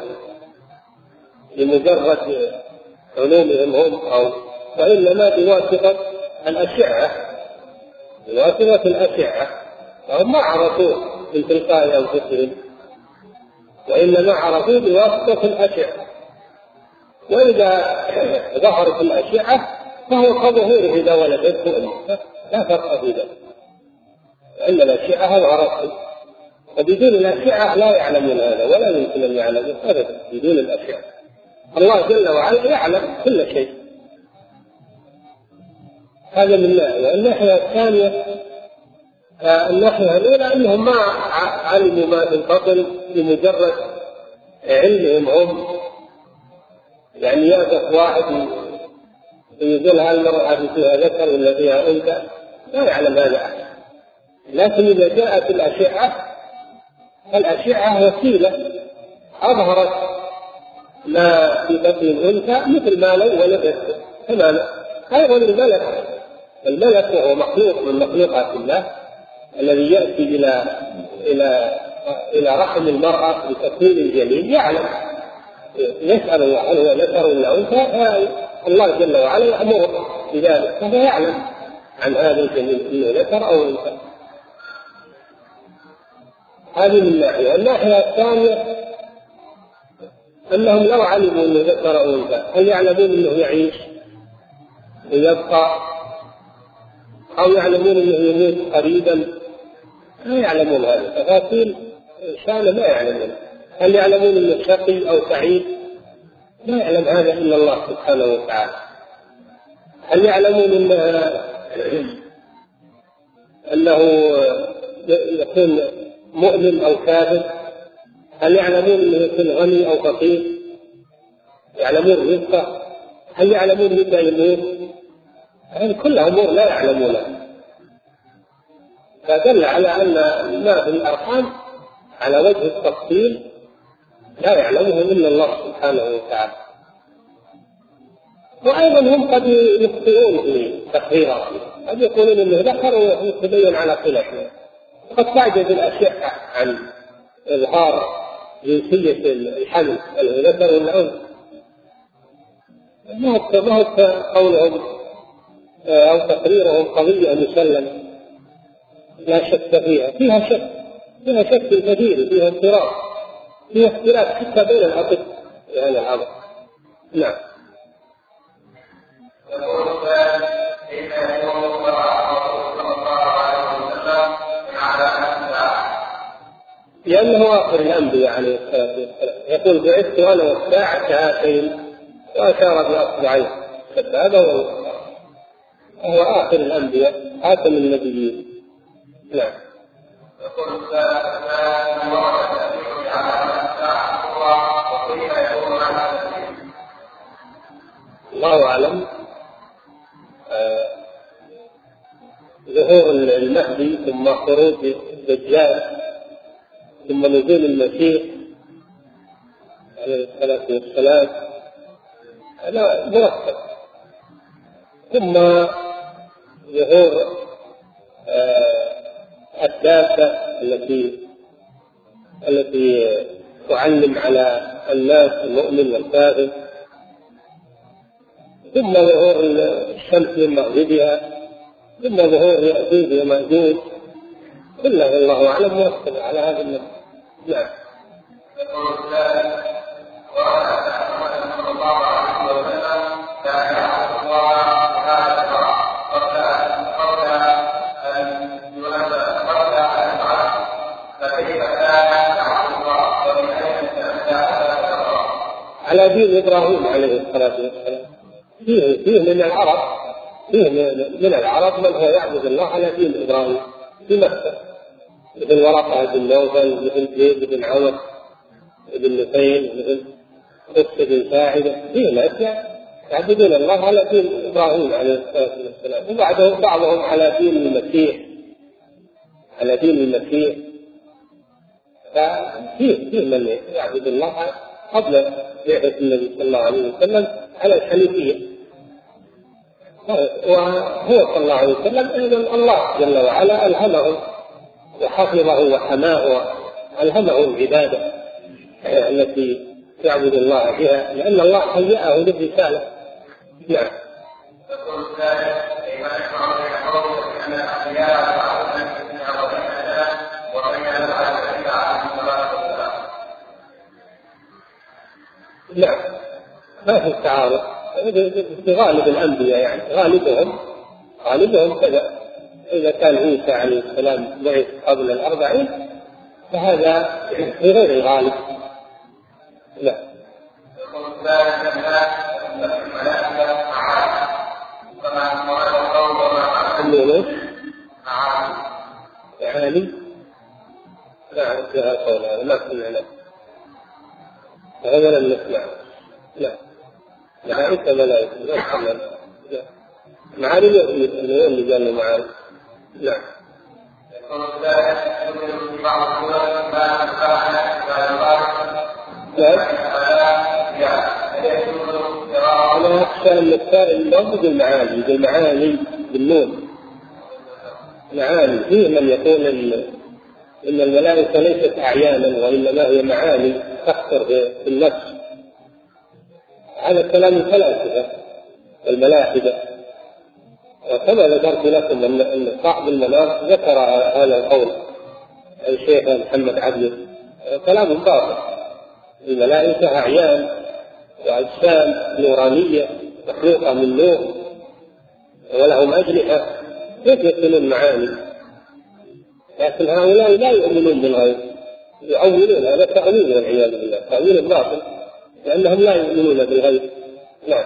بمجرد علومهم هم، أو وإنما بواسطة الأشعة، بواسطة الأشعة، فهم ما عرفوه من تلقاء أنفسهم، وإنما عرفوه بواسطة الأشعة. وإذا ظهرت الأشعة فهو كظهوره إذا ولدته أمه، لا فرق في ذلك، لأن الأشعة أظهرته، فبدون الأشعة لا يعلمون هذا ولا يمكن أن يعلمون أبدا بدون الأشعة. الله جل وعلا يعلم كل شيء. هذا من ناحية. الناحية الثانية، الناحية الأولى أنهم ما علموا ما في البطن بمجرد علمهم هم، يعني يأتي واحد يقول هل المرأة فيها ذكر ولا فيها أنثى، لا يعلم هذا أحد. لكن إذا جاءت الأشعة، الأشعة وسيلة أظهرت ما في بطن الأنثى مثل ما لو ولدت تماما. أيضا الملك، الملك وهو مخلوق من مخلوقات الله الذي يأتي إلى إلى إلى رحم المرأة بتكوين الجنين، يعلم، يسأل الله هل هو ذكر ولا أنثى، الله جل وعلا يأمره بذلك، فهو يعلم عن هذا الجنين إنه ذكر أو أنثى. هذه من ناحية. الناحية الثانية أنهم لو علموا أنه ذكر أو أنثى هل يعلمون أنه يعيش ويبقى، أو يعلمون أنه يموت قريبا؟ لا يعلمون هذا، تفاصيل شأنه ما يعلمون. هل يعلمون أنه شقي أو سعيد؟ لا يعلم هذا إلا الله سبحانه وتعالى. هل يعلمون أنه أنه يكون مؤمن أو كافر؟ هل يعلمون أنه يكون غني أو فقير؟ يعلمون رزقه؟ هل يعلمون متى يموت؟ هذه كلها أمور لا يعلمونها، فدل على أن ما في الأرحام على وجه التفصيل لا يعلمه إلا الله سبحانه وتعالى. وأيضا هم قد يخطئون في تقريراتهم، قد يقولون أنه ذكر ويتبين على خلافه، وقد تعجز الأشعة عن إظهار جنسية الحمل هل ذكر ولا أنثى. ما هو قولهم أو تقريرهم قضية مسلمة لا شك فيها، فيها شك، فيها شك كثير، فيها اضطراب، فيها اختلاف حتى بين الأطباء في هذا الأمر. نعم. يقول السائل كيف يكون الصلاة صلى الله عليه وسلم على الساعة؟ لأنه آخر الأنبياء عليه الصلاة والسلام، يقول بعثت أنا والساعة كهاتين، وأشار بأصبعيه السبابة والوسطى، وهو آخر الأنبياء خاتم النبيين. نعم. يقول السائل من ورد التأثير على الساعة وكيف يكون على التأثير؟ الله أعلم. آه ظهور المهدي ثم خروج الدجال ثم نزول المسيح عليه الصلاة والسلام، هذا مرتب، ثم ظهور آه الدابة التي التي تعلم على الناس المؤمن والكافر، ثم ظهور الشمس من مغربها، ثم ظهور يأجوج ومأجوج، كله الله أعلم مرتب على هذا النبي. نعم. يقول السائل وأنا أحمد صلى الله عليه وسلم لا يعرف الله تعالى قبل قبل أن يولد قبل أن يبعث، فكيف على دين إبراهيم عليه الصلاة والسلام. فيه فيه من العرب فيه من العرب من هو يعبد الله على دين إبراهيم في مكة، مثل ورقة بن نوفل، مثل زيد بن عوف بن نفيل، مثل قس بن ساعدة. فيه ناس يعبدون الله على دين إبراهيم عليه الصلاة والسلام، وبعدهم بعضهم على دين المسيح على دين المسيح ففيه فيه من يعبد الله قبل بعثة النبي صلى الله عليه وسلم على الحنيفية. وهو صلى الله عليه وسلم أيضا الله جل وعلا ألهمه وحفظه وحماه وألهمه العبادة التي يعبد الله بها، لأن الله هيأه للرسالة. نعم. لا ما في تعارض في غالب الأنبياء، يعني غالبهم غالبهم كذا. إذا كان عيسى عليه السلام بعث قبل الأربعين فهذا في غير الغالب. لا. يعني لا فيها قول هذا ما سمعنا هذا لم نسمع. لا ملائكة ملائكة لا تحمل. لا معاني اللي قال له معاني. نعم. أنا أخشى أن السائل لا يوجد المعاني بالمعاني بالنون معاني. فيه من يقول إن الملائكة ليست أعيانا وإنما هي معاني تخطر في النفس. هذا الكلام الفلاسفة الملاحدة. وكما ذكرت لكم أن صاحب المنار ذكر هذا القول الشيخ محمد عبده كلام باطل. الملائكة أعيان وأجسام نورانية مخلوقة من نور ولهم أجنحة، كيف يكونون معاني؟ لكن هؤلاء لا يؤمنون بالغيب، يؤولون. هذا تأويل والعياذ بالله، تأويل باطل، لأنهم لا يؤمنون بالغيب. نعم.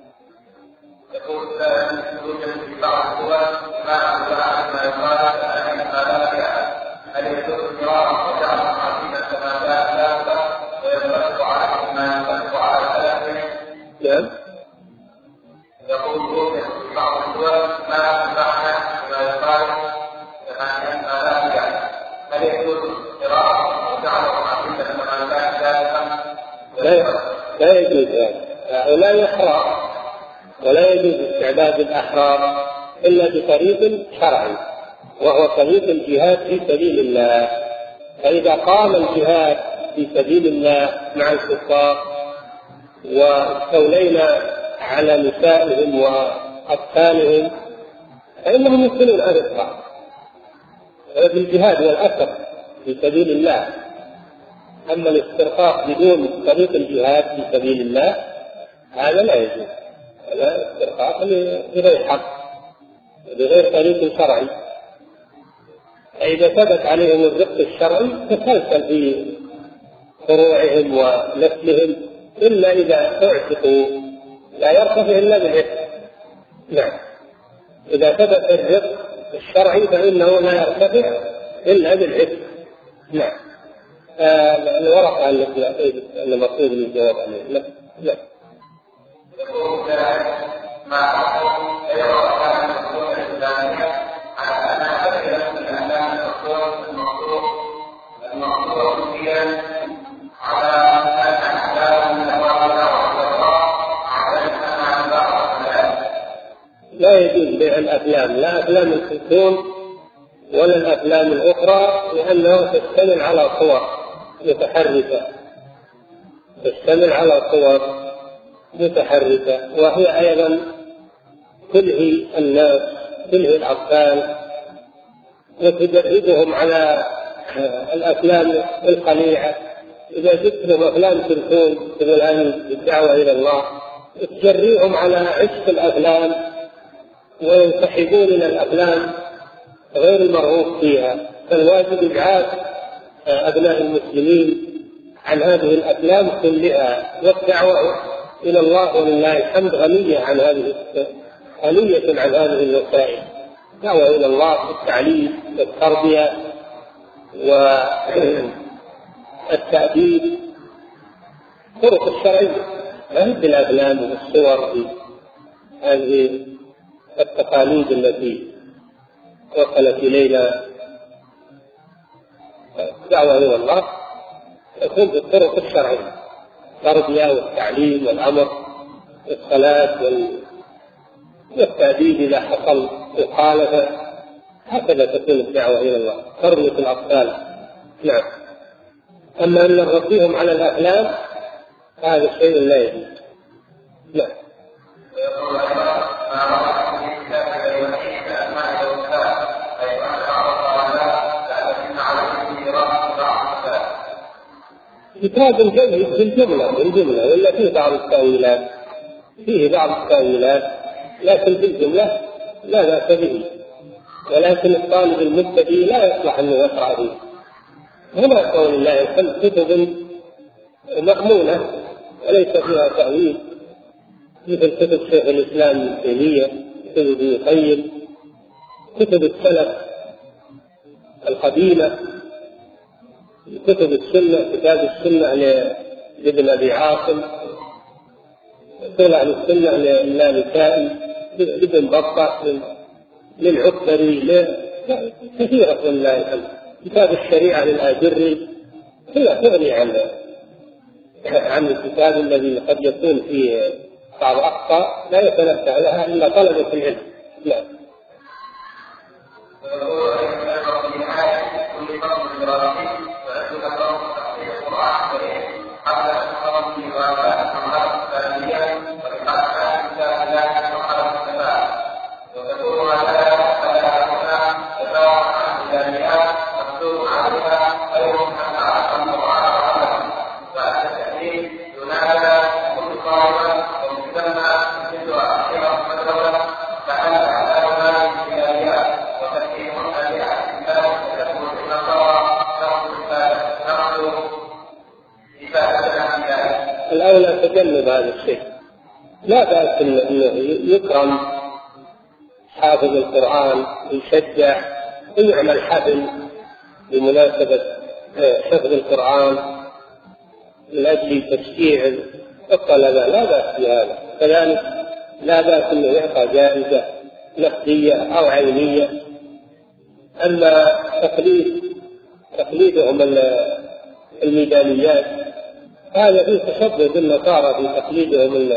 يقول يوجد في بعض الدول ما أعلم ما يقال أن الملائكة هل يكون قراءة وجعل عقيدة كما لا وينطبق عليهم ما ينطبق على ثلاثة. نعم. يقول يوجد في بعض الدول ما أعلم ما يقال أن الملائكة هل يكون قراءة وجعل عقيدة كما لا لا يجوز هذا، ولا يحرى ولا يجوز استعباد الأحرار إلا بطريق شرعي، وهو طريق الجهاد في سبيل الله. فإذا قام الجهاد في سبيل الله مع الكفار واستولينا على نسائهم وأطفالهم فإنهم يمكنون أن يطلع بالجهاد والأسر في سبيل الله. أما الاسترقاق بدون طريق الجهاد في سبيل الله هذا لا يجوز، هذا استرقاق بغير حق بغير طريق شرعي. فإذا ثبت عليهم الرق الشرعي تسلسل في فروعهم ونسلهم، إلا إذا اعتقوا لا يرتفع إلا بالعتق. نعم. إذا ثبت الرق الشرعي فإنه لا يرتفع إلا بالعتق. نعم. آه الورقة التي المقصود للجواب عليه. لا لا. يقول ما حكم الورقة المقصود الإسلامية على أنها تدخل في الأعلام المقصود المقصود المقصود فيها على الأعلام من الواقع والضراء على الأعلام الأخلاق. لا يجوز بيع الأفلام، لا أفلام الكرتون ولا الأفلام الأخرى، لأنها تشتمل على صور متحركة تشتمل على صور متحركة وهي أيضا تلهي الناس، تلهي الأطفال وتدربهم على الأفلام القليعة. إذا جبت لهم أفلام كرتون تقول هذه الدعوة إلى الله، تجريهم على عشق الأفلام وينسحبون إلى الأفلام غير المرغوب فيها. فالواجب إبعاد أبناء المسلمين عن هذه الأفلام كلها، والدعوة إلى الله ولله الحمد غنية عن هذه غنية عن هذه الوسائل. دعوة إلى الله بالتعليم والتربية والتأديب، طرق الشرعية، لا بالأفلام والصور، هذه التقاليد التي وصلت إلينا. دعوة إلى الله تكون بالطرق الشرعية، التربية والتعليم والأمر بالصلاة والتأديب إذا حصل مخالفة، هكذا تكون الدعوة إلى الله، تربية الأطفال. نعم. أما أن نربيهم على الأفلام هذا الشيء لا يجوز. نعم. كتاب جميل بالجملة بالجملة، ولا فيه بعض التأويلات، فيه بعض التأويلات، لكن بالجملة لا بأس به. ولكن الطالب المبتدئ لا يصلح أن يقرأ به. هنا قول الله الحمد كتب مأمونة وليس فيها تأويل، مثل كتب شيخ الإسلام ابن تيمية، كتب ابن القيم، كتب السلف القديمة، كتب السنة، كتاب السنة لابن أبي عاصم، طلع السنة للالكائي، لابن بطة، للعكبري، كثيرة والله الحمد. كتاب الشريعة للآجري، كلها تغني عن عن الكتاب الذي قد يكون فيه بعض أخطاء لا يتنبه لها إلا طلبة العلم. لا. الأولى تجنب هذا الشيء. لا بأس أنه يكرم حافظ القرآن، يشجع، ويعمل حفل بمناسبة حفظ القرآن من أجل تشجيع الطلبة، لا بأس بهذا. كذلك لا بأس أنه يعطى جائزة نقدية أو عينية. أما تقليد تقليدهم الميدانيات هذا فيه تشبه بالنصارى في تقليدهم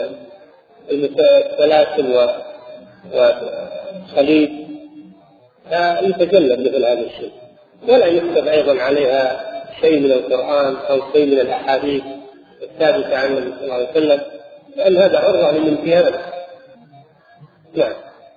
السلاسل والصليب، لا يتجنب مثل هذا الشيء. ولا يكتب أيضا عليها شيء من القرآن أو شيء من الأحاديث الثابتة عن النبي صلى الله عليه وسلم، لأن هذا عرضة للامتهان. نعم.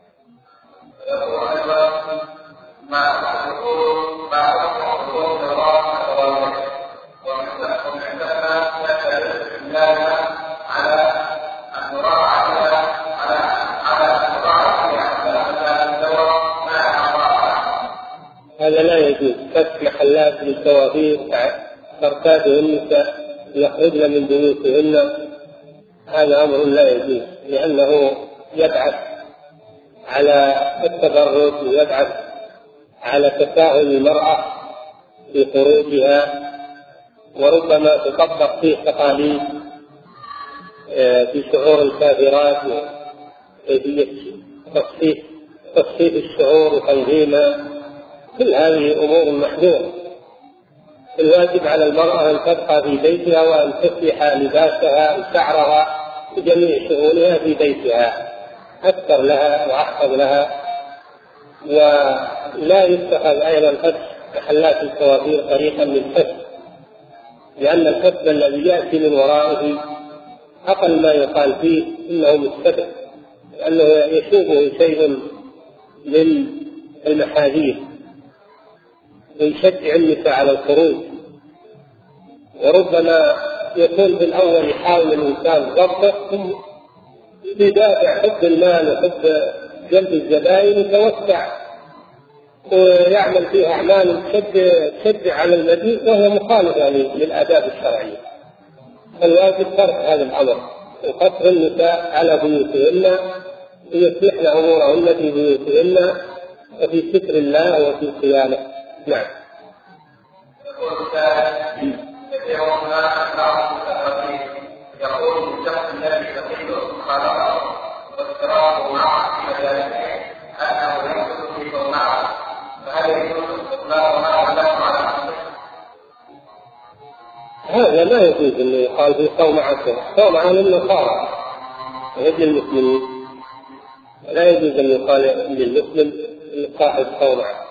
هذا لا يجوز. فتح محلات للكوافير ترتاده النساء يخرجن من بيوتهن، هذا أمر لا يجوز، لأنه يبعث على التبرج ويبعث على تساهل المرأة في خروجها، وربما تطبق فيه تقاليد في شعور الكافرات وكيفية تصحيح تصحيح الشعور وتنظيمها. كل هذه أمور محظورة. الواجب على المرأة أن تبقى في بيتها وأن تصلح لباسها وشعرها وجميع شؤونها في بيتها، أكثر لها وأحفظ لها. ولا يتخذ أيضا فتح محلات الكوافير طريقا للكسب، لأن الكسب الذي يأتي من ورائه أقل ما يقال فيه إنه مستتر، لأنه يشوبه شيء للمحاذير ويشجع النساء على الخروج. وربما يكون في الأول يحاول الإنسان ضبطه، ثم بدافع حب المال وحب جلب الزبائن يتوسع ويعمل فيها أعمال تشد تشد على المزيد وهي مخالفة للآداب الشرعية. الواجب ترك هذا الأمر وقصر النساء على بيوتهن ويصلحن أمورهن في بيوتهن وفي ستر الله وفي صيانة. نعم. يقول الشخص الذي تقيل خلقه واضطرابه معه في مجالسه انه يمكن في صنعه، فهل يجوز استقلال ما علم على نفسه؟ هذا لا يجوز انه يقال في صومعته، صومعه للنصارى ويد المسلمين، لا يجوز ان يقال للمسلم صاحب صومعه.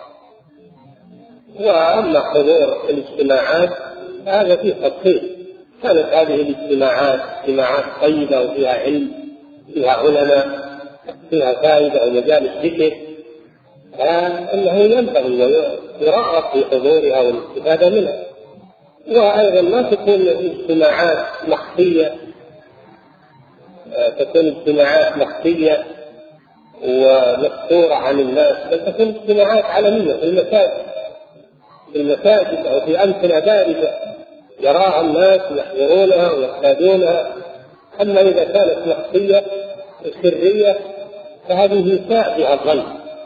واما حضور الاجتماعات هذا فيه تفصيل، كانت هذه الاجتماعات اجتماعات طيبة وفيها علم فيها علماء فيها فائدة ومجالس ذكر، فإنه ينبغي ويرغب في حضورها والاستفادة منها. وأيضا ما تكون اجتماعات مخفية، تكون اجتماعات مخفية ومستورة عن الناس، بل تكون اجتماعات علنية في المساجد في المساجد أو في أمكنة باردة يراها الناس يحضرونها ويشاهدونها. أما إذا كانت مخفية سرية فهذه يساء بها الظن،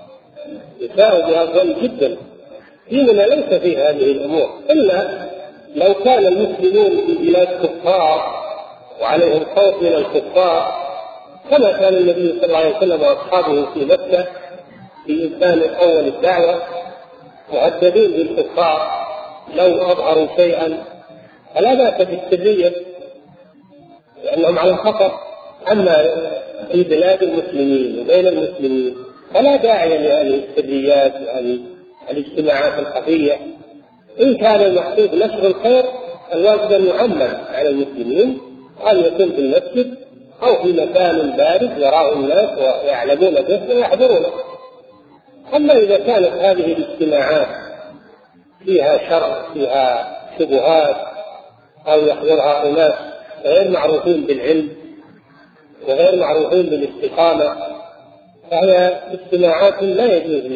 يساء بها الظن جدا. ديننا ليس في هذه الأمور، إلا لو كان المسلمون في بلاد كفار وعليهم خوف من الكفار، كما كان النبي صلى الله عليه وسلم وأصحابه في مكة في إنسان أول الدعوة مهددين بالكفار لو أظهروا شيئا فلا بأس بالسرية لأنهم على خطر. أما في بلاد المسلمين وبين المسلمين فلا داعي لهذه السريات وهذه الاجتماعات الخفية. إن كان المقصود نشر الخير الواجب أن يعمم على المسلمين أن يكون في المسجد أو في مكان بارد يراه الناس ويعلمون به ويحضرونه. أما إذا كانت هذه الاجتماعات فيها شر فيها شبهات أو يحضرها أناس غير معروفين بالعلم وغير معروفين بالاستقامة فهي اجتماعات لا يجوز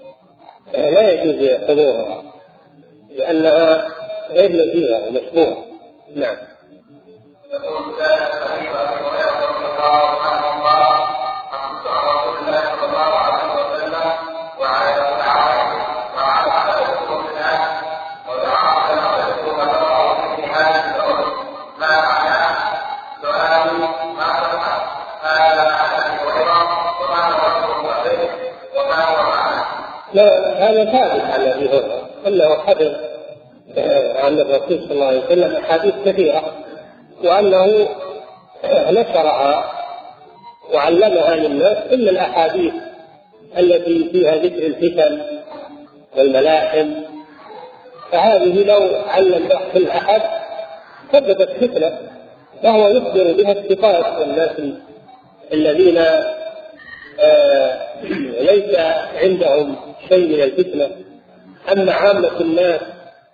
لا يجوز حضورها لأنها غير نزيهة ومشبوهة. نعم. يقول ذلك صحيح أبي هريرة رضي الله عنه قال حدث عن رسول الله صلى الله عليه وسلم وعلى الأعراف وعلى عدد الناس ودعا على عدد الله في هذه الأرض ما معناه؟ سؤال ما تفعل هذا عن أبي هريرة وما هو رسول الله وما هو معناه؟ لا هذا ثابت عن أبي هريرة أنه حدث عن الرسول صلى الله عليه وسلم أحاديث كثيرة وأنه نشرها وعلمها للناس إلا الأحاديث التي فيها ذكر الفتن والملاحم، فهذه لو علم كل أحد سببت فتنة، فهو يخبر بها الثقات والناس الذين آه ليس عندهم شيء من الفتنة. أما عامة الناس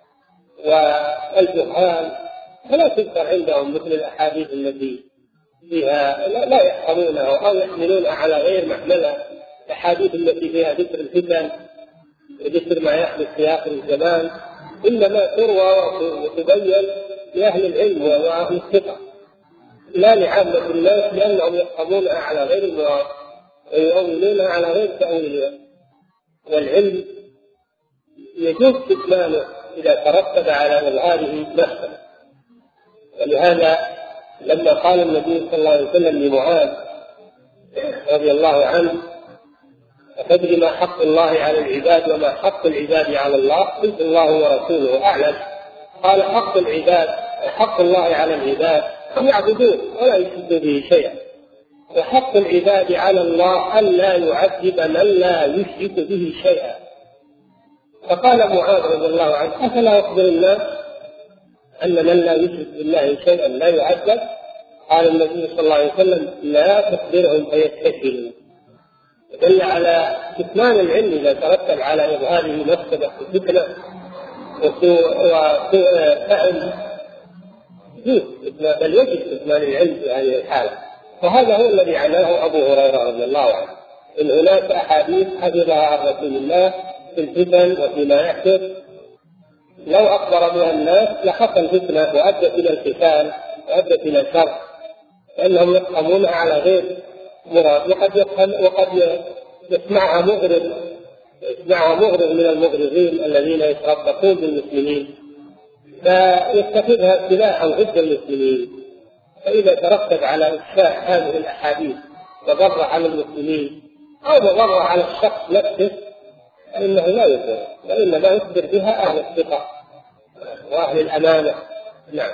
والجهال فلا تذكر عندهم مثل الأحاديث التي فيها لا يحفظونها أو يحملونها على غير محملها، الأحاديث التي فيها ذكر الفتن وذكر ما يحدث في آخر الزمان إنما تروى وتبين لأهل العلم وأهل الثقة لا لعامة الناس لأنهم يحفظونها على غير المراد ويؤولونها على غير تأويلها. والعلم يجوز كتمانه إذا ترتب على إظهاره نفسه. ولهذا لما قال النبي صلى الله عليه وسلم لمعاذ رضي الله عنه أتدري ما حق الله على العباد وما حق العباد على الله؟ قلت الله ورسوله أعلم. قال حق العباد حق الله على العباد أن يعبدون ولا يشركوا به شيئا، وحق العباد على الله أن لا يعذب من لا يشرك به شيئا. فقال معاذ رضي الله عنه أفلا يخبر الناس أن من لا يشرك بالله شيئا لا يعذب؟ قال النبي صلى الله عليه وسلم لا تخبرهم فيستكبروا. دل على كتمان العلم إذا ترتب على إظهاره مفسدة وفتنة وسوء فهم، بل يجب كتمان العلم في هذه الحالة. فهذا هو الذي عناه أبو هريرة رضي الله عنه، إن هناك أحاديث حفظها عن رسول الله في الفتن وفيما يحدث لو أخبر بها الناس لحصل فتنة وأدت إلى القتال وأدت إلى الشر، فإنهم يفهمونها على غير مراد، وقد يفهم وقد يسمعها مغرض يسمعها مغرض من المغرضين الذين يتربصون بالمسلمين فيتخذها سلاحا ضد المسلمين. فإذا ترتب على إفشاء هذه الأحاديث مضرة على المسلمين أو مضرة على الشخص نفسه فإنه لا يضر، وإنما يخبر بها أهل الثقة وأهل الأمانة. نعم.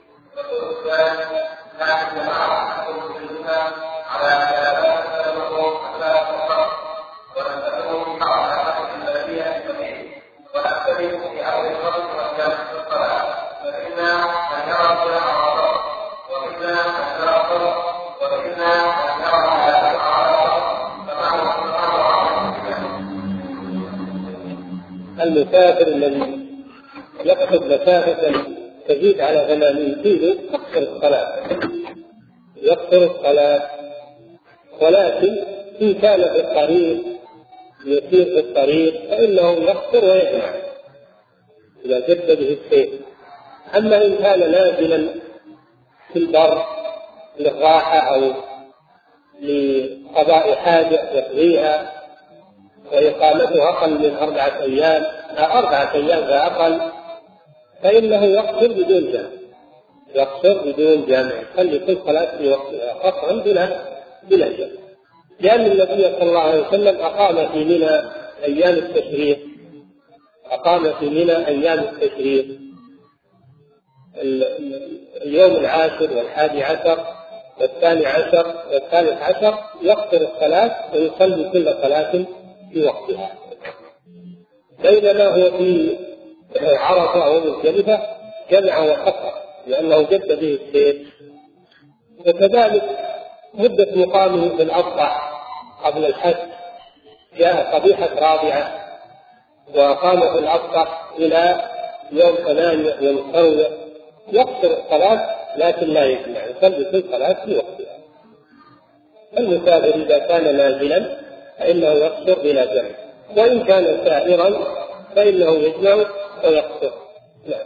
المسافر الذي يقصد مسافة تزيد على ثمانين كيلو يقصر الصلاة يقصر الصلاة ولكن إن كان في الطريق يسير في الطريق فإنه يقصر ويجمع إذا جد به السير. أما إن كان نازلا في البر للراحة أو لقضاء حاجة يقضيها وإقامته أقل من أربعة أيام أربعة أيام فأقل فإنه يقصر بدون جمع يقصر بدون جمع يخلي كل صلاة في وقتها قطعا بلا بلا جمع، لأن النبي صلى الله عليه وسلم أقام في منى أيام التشريق أقام في منى أيام التشريق اليوم العاشر والحادي عشر والثاني عشر والثالث عشر يقصر الصلاة ويصلي كل صلاة في وقتها، بينما هو في عرفة أو مزدلفة جمع وقصر لأنه جد به السير. وكذلك مدة مقامه في الأضحى قبل الحج جاء قبيحة رابعة وقام في الأضحى إلى يوم ثمانية يوم التروية يقصر الصلاة لكن لا يجمع يصلي كل صلاة في وقتها. المسافر إذا كان نازلا فإنه يقصر بلا جمع، وإن كان سائرا فإنه يجمع ويقصر. نعم.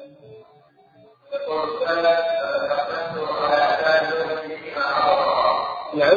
نعم.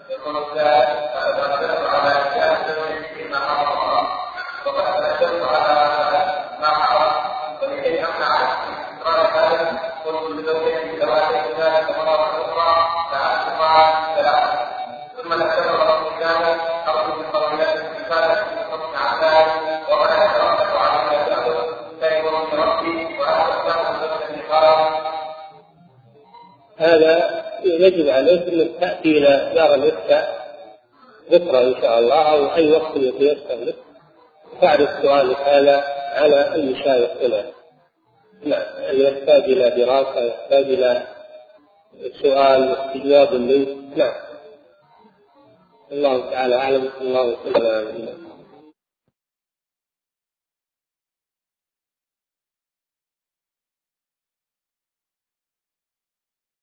هذا يجب عليك أن تأتي إلى دار الإفتاء بكرة إن شاء الله أو أي وقت يتيسر لك تعرف سؤالك هذا على المشايخ هنا. نعم. يحتاج إلى دراسة يحتاج إلى سؤال استجواب منه. نعم. الله تعالى أعلم. الله تعالى أعلم.